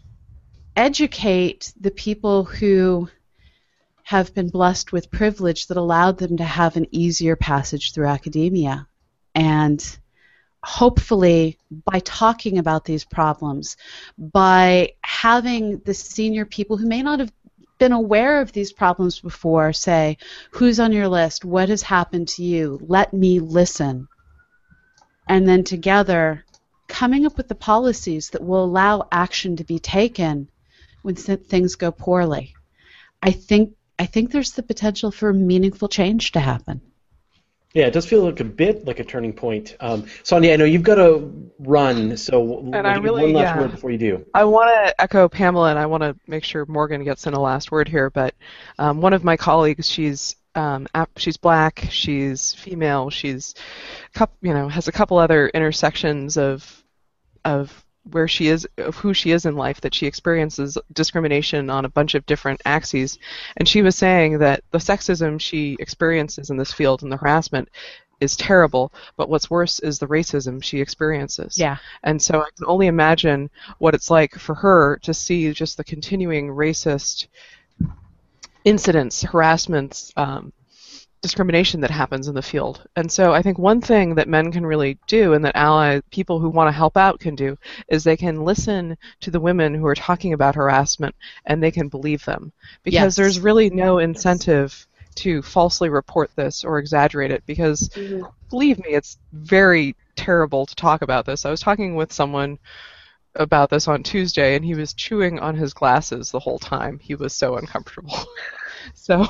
educate the people who have been blessed with privilege that allowed them to have an easier passage through academia. And hopefully, by talking about these problems, by having the senior people who may not have been aware of these problems before say, who's on your list? What has happened to you? Let me listen. And then together, coming up with the policies that will allow action to be taken when things go poorly. I think there's the potential for meaningful change to happen. Yeah, it does feel like a bit like a turning point. Sonia, I know you've got to run, so one last word before you do. I want to echo Pamela, and I want to make sure Morgan gets in a last word here. But one of my colleagues, she's black, she's female, she's has a couple other intersections of where she is, of who she is in life, that she experiences discrimination on a bunch of different axes. And she was saying that the sexism she experiences in this field and the harassment is terrible, but what's worse is the racism she experiences. Yeah. And so I can only imagine what it's like for her to see just the continuing racist incidents, harassments, discrimination that happens in the field. And so I think one thing that men can really do, and that people who want to help out can do, is they can listen to the women who are talking about harassment, and they can believe them. Because there's really no incentive to falsely report this or exaggerate it, because believe me, it's very terrible to talk about this. I was talking with someone about this on Tuesday, and he was chewing on his glasses the whole time. He was so uncomfortable. So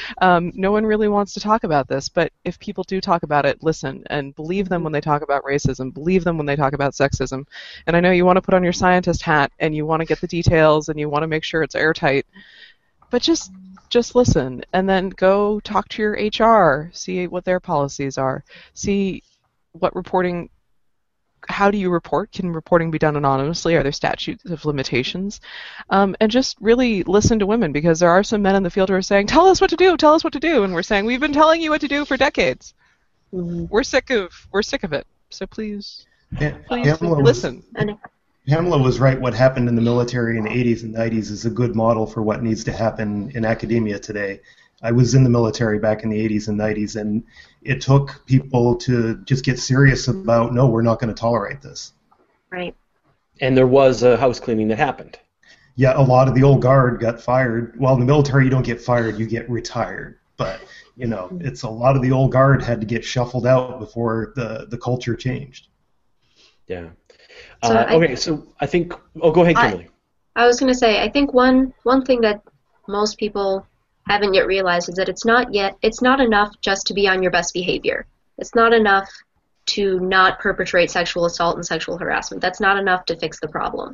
no one really wants to talk about this, but if people do talk about it, listen and believe them when they talk about racism, believe them when they talk about sexism. And I know you want to put on your scientist hat and you want to get the details and you want to make sure it's airtight, but just listen, and then go talk to your HR, see what their policies are, see what reporting. How do you report? Can reporting be done anonymously? Are there statutes of limitations? And just really listen to women, because there are some men in the field who are saying, tell us what to do, and we're saying, we've been telling you what to do for decades. We're sick of it. So please Please listen. Pamela was right. What happened in the military in the 80s and 90s is a good model for what needs to happen in academia today. I was in the military back in the 80s and 90s, and it took people to just get serious about, no, we're not going to tolerate this. Right. And there was a house cleaning that happened. Yeah, a lot of the old guard got fired. Well, in the military, you don't get fired, you get retired. But, it's a lot of the old guard had to get shuffled out before the culture changed. Yeah. So so I think... Oh, go ahead, Kimberly. I was going to say, I think one thing that most people haven't yet realized is that it's not enough just to be on your best behavior. It's not enough to not perpetrate sexual assault and sexual harassment. That's not enough to fix the problem.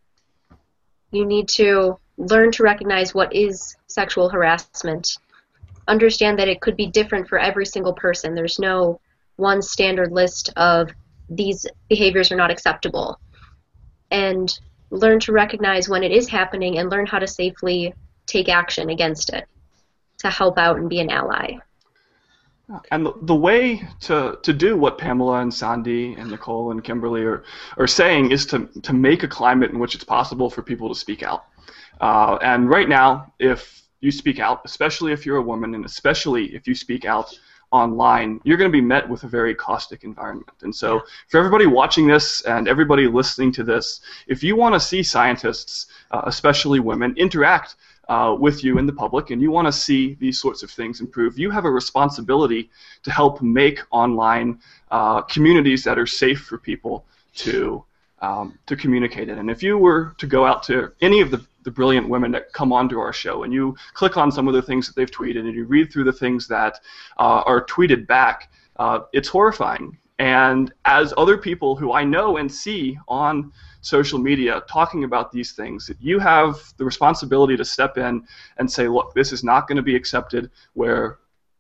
You need to learn to recognize what is sexual harassment, understand that it could be different for every single person. There's no one standard list of these behaviors are not acceptable, and learn to recognize when it is happening and learn how to safely take action against it to help out and be an ally. And the way to do what Pamela and Sandy and Nicole and Kimberly are saying is to make a climate in which it's possible for people to speak out. And right now, if you speak out, especially if you're a woman, and especially if you speak out online, you're going to be met with a very caustic environment. And so for everybody watching this and everybody listening to this, if you want to see scientists, especially women, interact with you in the public, and you want to see these sorts of things improve, you have a responsibility to help make online communities that are safe for people to communicate in. And if you were to go out to any of the brilliant women that come onto our show, and you click on some of the things that they've tweeted, and you read through the things that are tweeted back, it's horrifying. And as other people who I know and see on social media talking about these things, you have the responsibility to step in and say, look, this is not going to be accepted where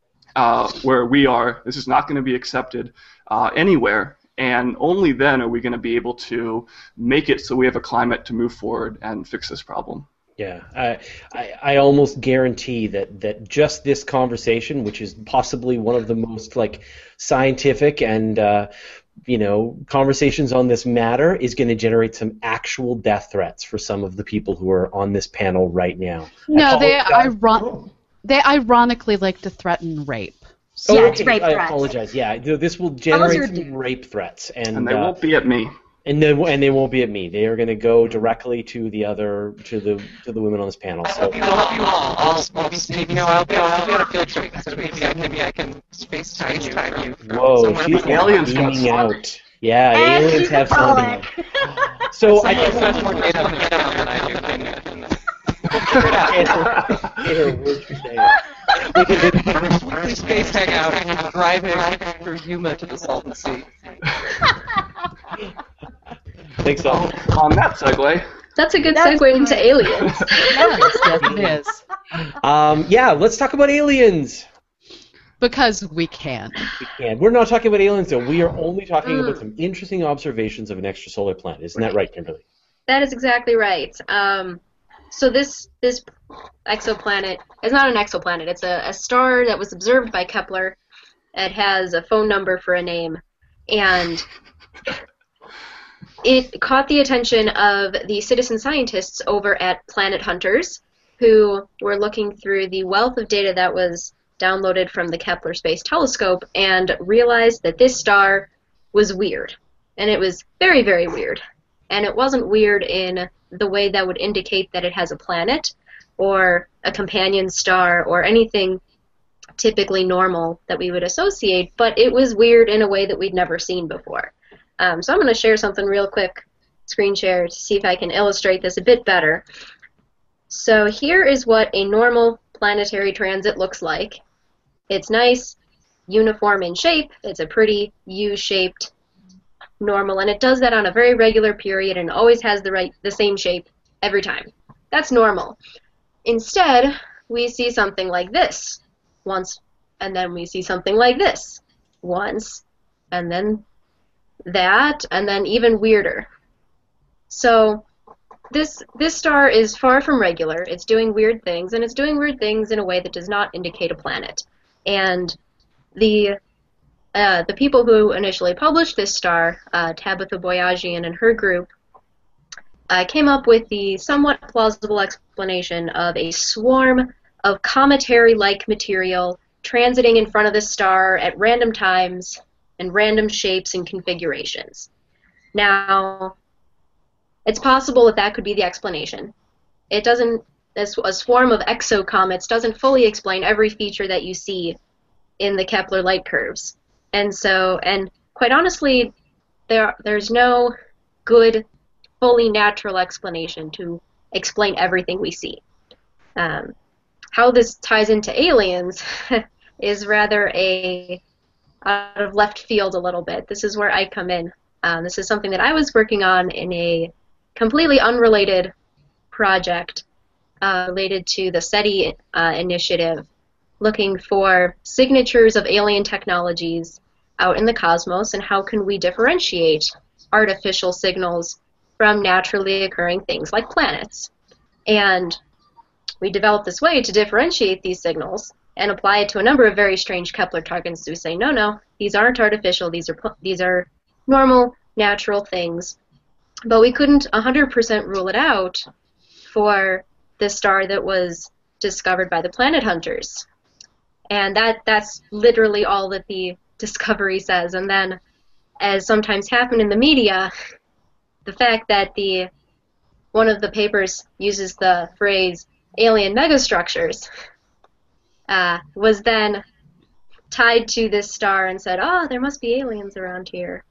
we are. This is not going to be accepted anywhere. And only then are we going to be able to make it so we have a climate to move forward and fix this problem. Yeah, I almost guarantee that just this conversation, which is possibly one of the most scientific and conversations on this matter, is going to generate some actual death threats for some of the people who are on this panel right now. No, they ironically like to threaten rape. So, okay. it's rape I threats. apologize. Yeah, this will generate some rape threats, and they won't be at me. And they won't be at me. They are going to go directly to the women on this panel. So. I'll be on a field trip next week, so maybe I can FaceTime you. Whoa, she's aliens beaming out. Yeah, aliens have something. So I guess much more data on the ground than I do. Weekly space hangout, driving through Yuma to the Salton Sea. Thanks, so. On that segue. That's a good segue into aliens. Yes, it is. Yeah, let's talk about aliens. Because we can. We can. We're not talking about aliens, though. We are only talking about some interesting observations of an extrasolar planet. Isn't that right, Kimberly? That is exactly right. So this exoplanet is not an exoplanet. It's a star that was observed by Kepler. It has a phone number for a name, and it caught the attention of the citizen scientists over at Planet Hunters, who were looking through the wealth of data that was downloaded from the Kepler Space Telescope and realized that this star was weird. And it was very, very weird. And it wasn't weird in the way that would indicate that it has a planet or a companion star or anything typically normal that we would associate, but it was weird in a way that we'd never seen before. So I'm going to share something real quick, screen share, to see if I can illustrate this a bit better. So here is what a normal planetary transit looks like. It's nice, uniform in shape. It's a pretty U-shaped normal, and it does that on a very regular period and always has the same shape every time. That's normal. Instead, we see something like this once, and then we see something like this once, and then that, and then even weirder. So this star is far from regular. It's doing weird things, and it's doing weird things in a way that does not indicate a planet. And the the people who initially published this star, Tabitha Boyajian and her group, came up with the somewhat plausible explanation of a swarm of cometary-like material transiting in front of the star at random times and random shapes and configurations. Now, it's possible that could be the explanation. It doesn't. A swarm of exocomets doesn't fully explain every feature that you see in the Kepler light curves, and quite honestly, there's no good, fully natural explanation to explain everything we see. How this ties into aliens is rather out of left field a little bit. This is where I come in. This is something that I was working on in a completely unrelated project related to the SETI initiative, looking for signatures of alien technologies out in the cosmos, and how can we differentiate artificial signals from naturally occurring things like planets. And we developed this way to differentiate these signals and apply it to a number of very strange Kepler targets. We say, no, these aren't artificial, these are normal, natural things. But we couldn't 100% rule it out for the star that was discovered by the planet hunters. And that's literally all that the discovery says. And then, as sometimes happened in the media, the fact that one of the papers uses the phrase alien megastructures was then tied to this star and said, there must be aliens around here.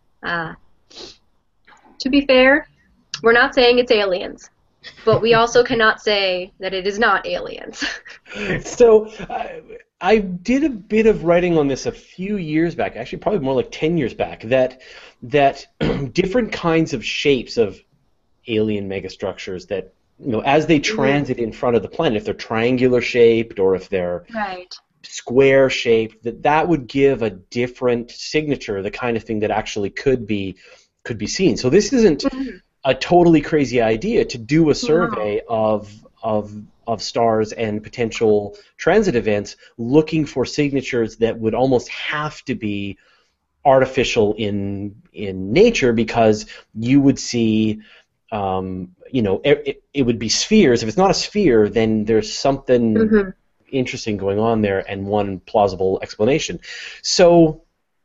To be fair, we're not saying it's aliens, but we also cannot say that it is not aliens. So I did a bit of writing on this a few years back, actually probably more like 10 years back, that different kinds of shapes of alien megastructures that, as they transit in front of the planet, if they're triangular shaped or if they're square shaped, that would give a different signature, the kind of thing that actually could be seen. So this isn't a totally crazy idea to do a survey of stars and potential transit events, looking for signatures that would almost have to be artificial in nature, because you would see, it would be spheres. If it's not a sphere, then there's something interesting going on there, and one plausible explanation. So,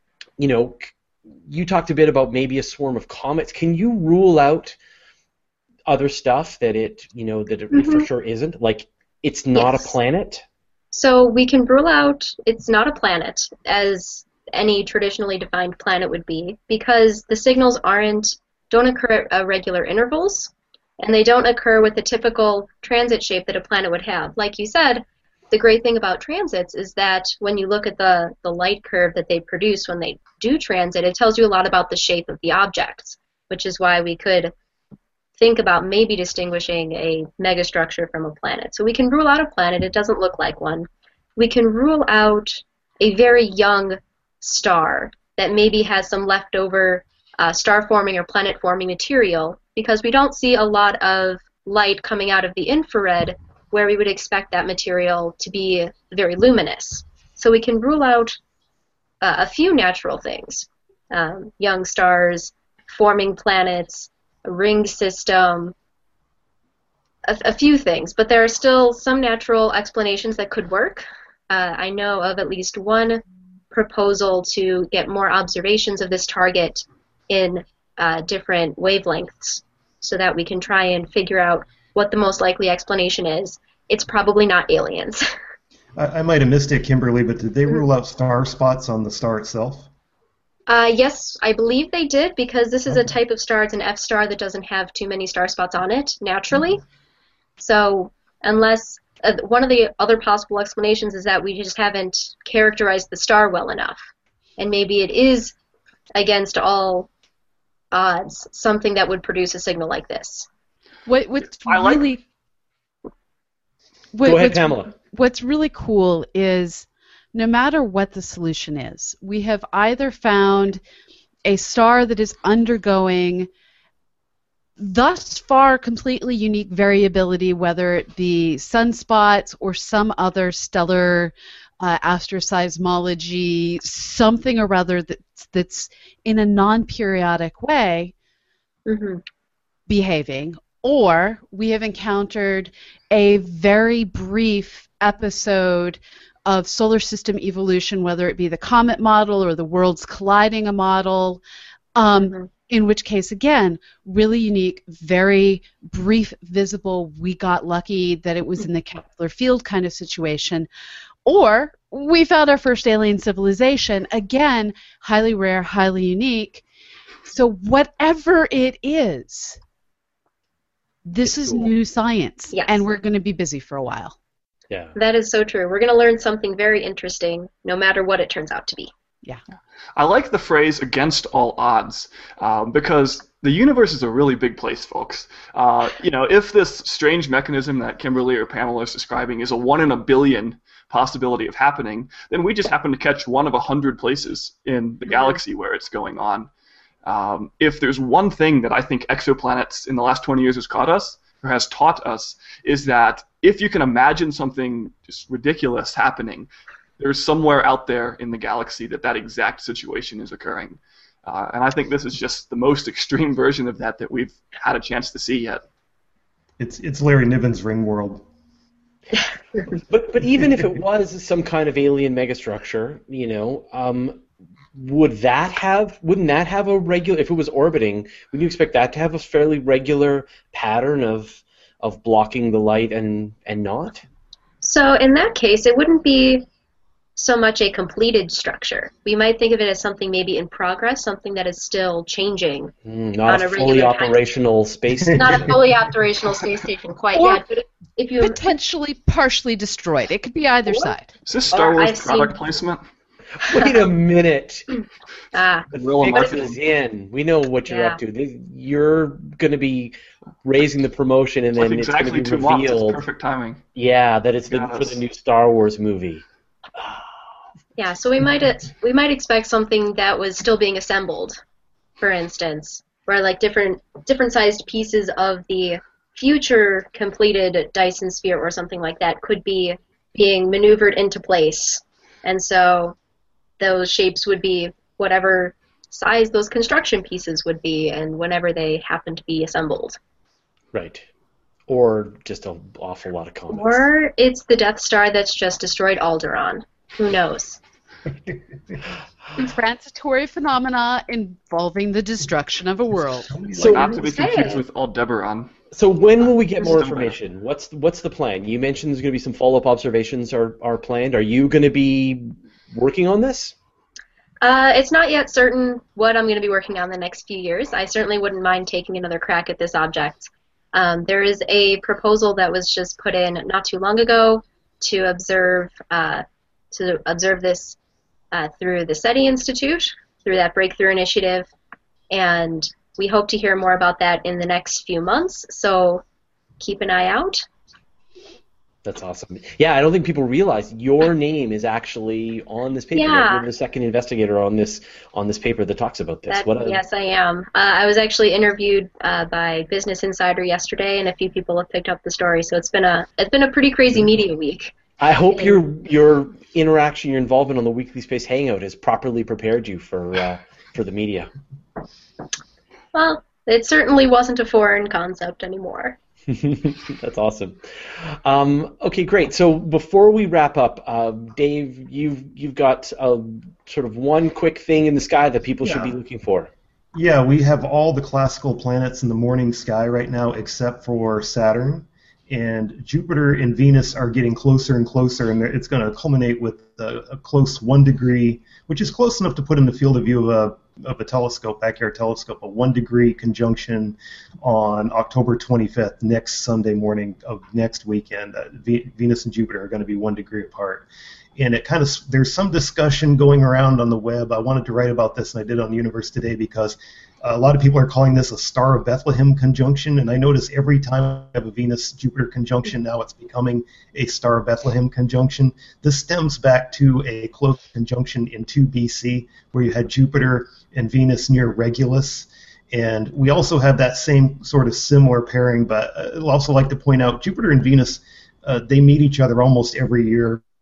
you talked a bit about maybe a swarm of comets. Can you rule out other stuff that it for sure isn't? Like, it's not a planet? So we can rule out it's not a planet, as any traditionally defined planet would be, because the signals don't occur at regular intervals, and they don't occur with the typical transit shape that a planet would have. Like you said, the great thing about transits is that when you look at the light curve that they produce when they do transit, it tells you a lot about the shape of the objects, which is why we could think about maybe distinguishing a megastructure from a planet. So we can rule out a planet. It doesn't look like one. We can rule out a very young star that maybe has some leftover star-forming or planet-forming material, because we don't see a lot of light coming out of the infrared where we would expect that material to be very luminous. So we can rule out a few natural things. Young stars, forming planets, a ring system, a few things. But there are still some natural explanations that could work. I know of at least one proposal to get more observations of this target in different wavelengths, so that we can try and figure out what the most likely explanation is. It's probably not aliens. I might have missed it, Kimberly, but did they rule out star spots on the star itself? Yes, I believe they did, because this is a type of star, it's an F star that doesn't have too many star spots on it naturally. So unless one of the other possible explanations is that we just haven't characterized the star well enough, and maybe it is, against all odds, something that would produce a signal like this. Go ahead, Pamela. What's really cool is, no matter what the solution is, we have either found a star that is undergoing thus far completely unique variability, whether it be sunspots or some other stellar astroseismology, something or other that's in a non-periodic way behaving, or we have encountered a very brief episode of solar system evolution, whether it be the comet model or the worlds colliding a model, in which case, again, really unique, very brief, visible, we got lucky that it was in the Kepler field kind of situation. Or we found our first alien civilization, again, highly rare, highly unique. So whatever it is, this is new science, and we're going to be busy for a while. Yeah. That is so true. We're going to learn something very interesting, no matter what it turns out to be. Yeah. I like the phrase "against all odds" because the universe is a really big place, folks. If this strange mechanism that Kimberly or Pamela is describing is a 1 in a billion possibility of happening, then we just happen to catch one of 100 places in the galaxy where it's going on. If there's one thing that I think exoplanets in the last 20 years has taught us, is that if you can imagine something just ridiculous happening, there's somewhere out there in the galaxy that exact situation is occurring. And I think this is just the most extreme version of that we've had a chance to see yet. It's Larry Niven's Ring World. But even if it was some kind of alien megastructure, wouldn't that have a regular, if it was orbiting, wouldn't you expect that to have a fairly regular pattern of blocking the light and not? So in that case, it wouldn't be so much a completed structure. We might think of it as something maybe in progress, something that is still changing. Not a fully operational space station. Not a fully operational space station quite yet, but if you potentially partially destroyed. It could be either side. Is this Star Wars product placement? Wait a minute. Guerrilla marketing is in. We know what you're up to. You're going to be raising the promotion, and then it's going to be revealed. Months. It's perfect timing. Yeah, that it's for the new Star Wars movie. Yeah, so we might expect something that was still being assembled, for instance, where like different sized pieces of the future completed Dyson sphere or something like that could be being maneuvered into place, and so those shapes would be whatever size those construction pieces would be, and whenever they happen to be assembled. Right. Or just an awful lot of comets. Or it's the Death Star that's just destroyed Alderaan. Who knows? Transitory phenomena involving the destruction of a world. So not to be confused with Aldebaran. So when will we get more information? What's the plan? You mentioned there's going to be some follow-up observations are planned. Are you going to be working on this? It's not yet certain what I'm going to be working on the next few years. I certainly wouldn't mind taking another crack at this object. There is a proposal that was just put in not too long ago to observe this through the SETI Institute, through that Breakthrough Initiative, and we hope to hear more about that in the next few months, so keep an eye out. That's awesome. Yeah, I don't think people realize your name is actually on this paper. Yeah. You're the second investigator on this paper that talks about this. Yes, I am. I was actually interviewed by Business Insider yesterday, and a few people have picked up the story, so it's been a pretty crazy media week. I hope your interaction, your involvement on the Weekly Space Hangout has properly prepared you for the media. Well, it certainly wasn't a foreign concept anymore. That's awesome. Okay, great. So before we wrap up, Dave, you've got sort of one quick thing in the sky that people should be looking for. Yeah, we have all the classical planets in the morning sky right now except for Saturn. And Jupiter and Venus are getting closer and closer, and it's going to culminate with a close 1 degree, which is close enough to put in the field of view of a telescope, backyard telescope, a 1 degree conjunction on October 25th, next Sunday morning of next weekend. Venus and Jupiter are going to be 1 degree apart. And there's some discussion going around on the web. I wanted to write about this, and I did on Universe Today, because a lot of people are calling this a Star of Bethlehem conjunction, and I notice every time I have a Venus-Jupiter conjunction, now it's becoming a Star of Bethlehem conjunction. This stems back to a close conjunction in 2 BC, where you had Jupiter and Venus near Regulus, and we also have that same sort of similar pairing, but I'd also like to point out Jupiter and Venus, they meet each other almost every year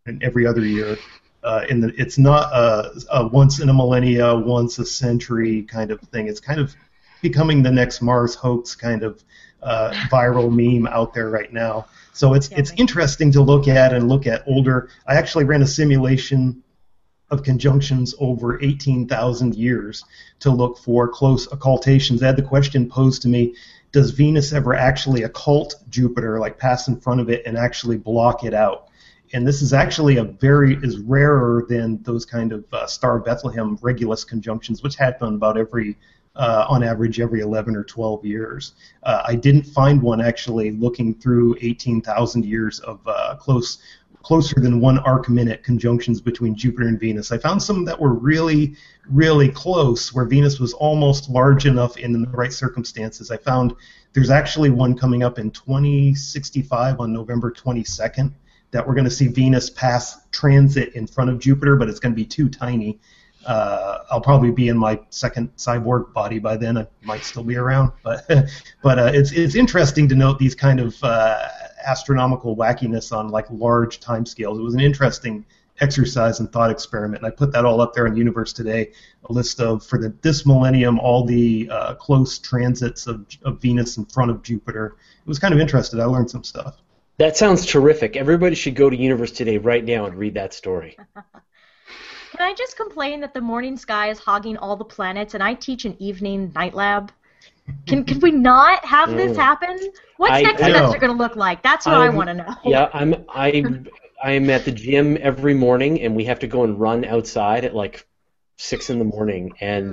and every other year. It's not a once in a millennia, once a century kind of thing. It's kind of becoming the next Mars hoax kind of viral meme out there right now. So it's interesting to look at older. I actually ran a simulation of conjunctions over 18,000 years to look for close occultations. I had the question posed to me, does Venus ever actually occult Jupiter, like pass in front of it and actually block it out? And this is actually is rarer than those kind of Star of Bethlehem Regulus conjunctions, which happen about on average every 11 or 12 years. I didn't find one actually looking through 18,000 years of closer than 1 arc-minute conjunctions between Jupiter and Venus. I found some that were really, really close, where Venus was almost large enough in the right circumstances. I found there's actually one coming up in 2065 on November 22nd that we're going to see Venus pass transit in front of Jupiter, but it's going to be too tiny. I'll probably be in my second cyborg body by then. I might still be around, but it's interesting to note these kind of astronomical wackiness on like large timescales. It was an interesting exercise and thought experiment, and I put that all up there on Universe Today, a list of, for this millennium, all the close transits of Venus in front of Jupiter. It was kind of interesting. I learned some stuff. That sounds terrific. Everybody should go to Universe Today right now and read that story. Can I just complain that the morning sky is hogging all the planets, and I teach an evening night lab? Can we not have this happen? What's next semester going to look like? That's what I want to know. Yeah, I'm at the gym every morning, and we have to go and run outside at like 6 in the morning, and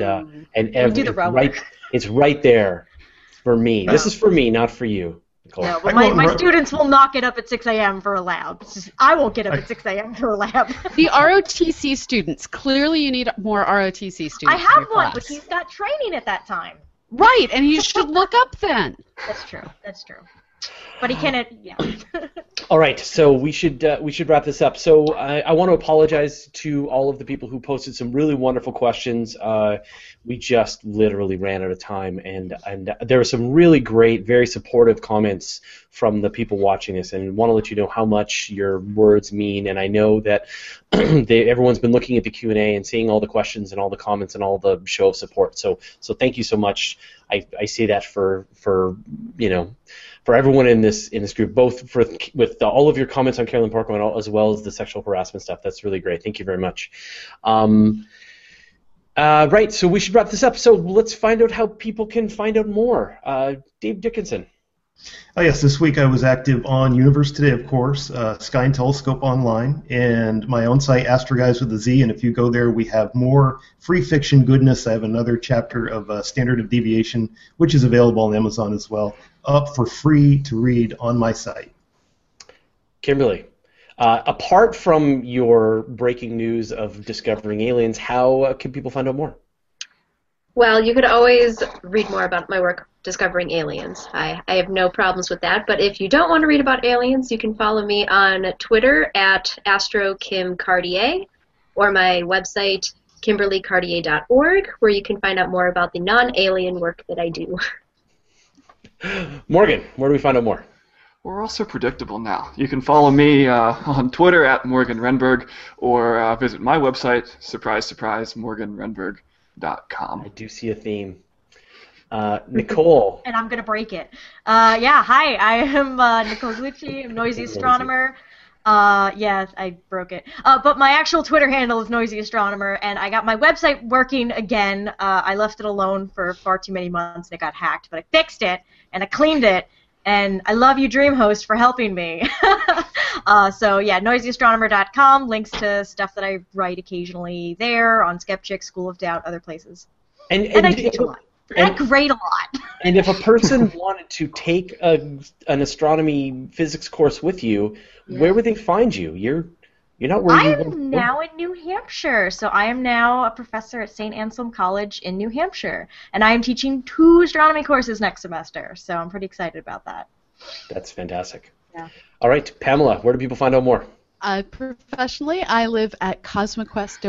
it's right there for me. This is for me, not for you, Nicole. No, but my students will not get up at 6 a.m. for a lab. I won't get up at 6 a.m. for a lab. The ROTC students. Clearly you need more ROTC students. I have one, but he's got training at that time. Right, and you should look up then. That's true. But he can't, yeah. All right, so we should wrap this up. So I want to apologize to all of the people who posted some really wonderful questions. We just literally ran out of time, and there were some really great, very supportive comments from the people watching this, and want to let you know how much your words mean. And I know that everyone's been looking at the Q&A and seeing all the questions and all the comments and all the show of support. So thank you so much. I say that for everyone in this group, both with all of your comments on Carolyn Parkman as well as the sexual harassment stuff. That's really great. Thank you very much. Right, so we should wrap this up. So let's find out how people can find out more. Dave Dickinson. Oh, yes, this week I was active on Universe Today, of course, Sky and Telescope Online, and my own site, Astroguys with a Z, and if you go there, we have more free fiction goodness. I have another chapter of Standard of Deviation, which is available on Amazon as well, up for free to read on my site. Kimberly, apart from your breaking news of discovering aliens, how can people find out more? Well, you could always read more about my work discovering aliens. I have no problems with that, but if you don't want to read about aliens, you can follow me on Twitter at AstroKimCartier or my website KimberlyCartier.org, where you can find out more about the non-alien work that I do. Morgan, where do we find out more? We're also predictable now. You can follow me on Twitter at Morgan Renberg, or visit my website, surprise, surprise, morganrenberg.com. I do see a theme. Nicole. And I'm going to break it. Yeah, hi, I am Nicole Glucci. I'm Noisy Astronomer. Yeah, I broke it. But my actual Twitter handle is Noisy Astronomer, and I got my website working again. I left it alone for far too many months, and it got hacked. But I fixed it, and I cleaned it, and I love you, DreamHost, for helping me. So, yeah, noisyastronomer.com, links to stuff that I write occasionally there, on Skepchick, School of Doubt, other places. And I teach a lot. I grade a lot. And if a person wanted to take an astronomy physics course with you, where would they find you? You're not where you want to go. I'm now in New Hampshire, so I am now a professor at St. Anselm College in New Hampshire, and I am teaching 2 astronomy courses next semester, so I'm pretty excited about that. That's fantastic. Yeah. All right, Pamela, where do people find out more? Professionally, I live at cosmoquest.org,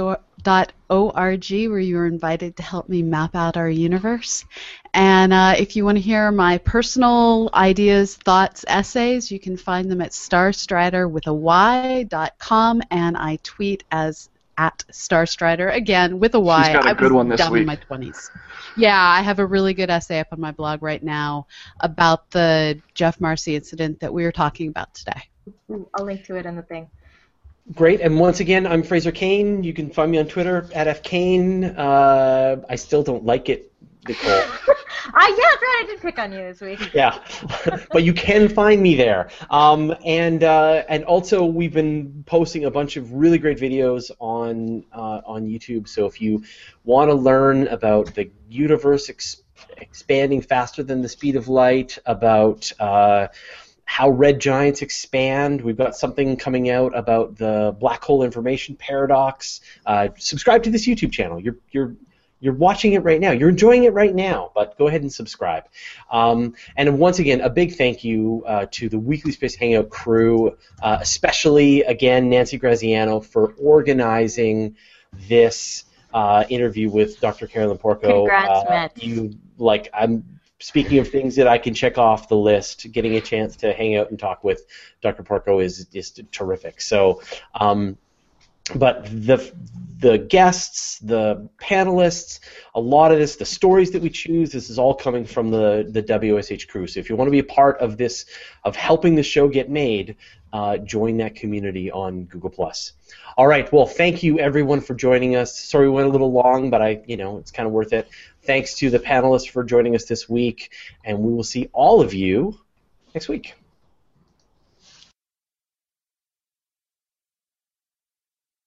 www.starstride.org, where you are invited to help me map out our universe. And if you want to hear my personal ideas, thoughts, essays, you can find them at starstrider.com, and I tweet as @starstrider, again, with a Y. She's got a good one this down week. in my 20s. Yeah, I have a really good essay up on my blog right now about the Jeff Marcy incident that we were talking about today. Ooh, I'll link to it in the thing. Great, and once again, I'm Fraser Kane. You can find me on Twitter @fkane. I still don't like it, Nicole. Yeah, that's right. I did pick on you this week. Yeah, but you can find me there. And also, we've been posting a bunch of really great videos on YouTube. So if you want to learn about the universe expanding faster than the speed of light, about how red giants expand, we've got something coming out about the black hole information paradox. Subscribe to this YouTube channel. You're watching it right now. You're enjoying it right now, but go ahead and subscribe. And once again, a big thank you to the Weekly Space Hangout crew, especially, again, Nancy Graziano for organizing this interview with Dr. Carolyn Porco. Congrats, Matt. I'm speaking of things that I can check off the list, getting a chance to hang out and talk with Dr. Porco is just terrific. So, but the guests, the panelists, a lot of this, the stories that we choose, this is all coming from the WSH crew. So if you want to be a part of this, of helping the show get made, join that community on Google+. All right, well, thank you everyone for joining us. Sorry we went a little long, but it's kind of worth it. Thanks to the panelists for joining us this week, and we will see all of you next week.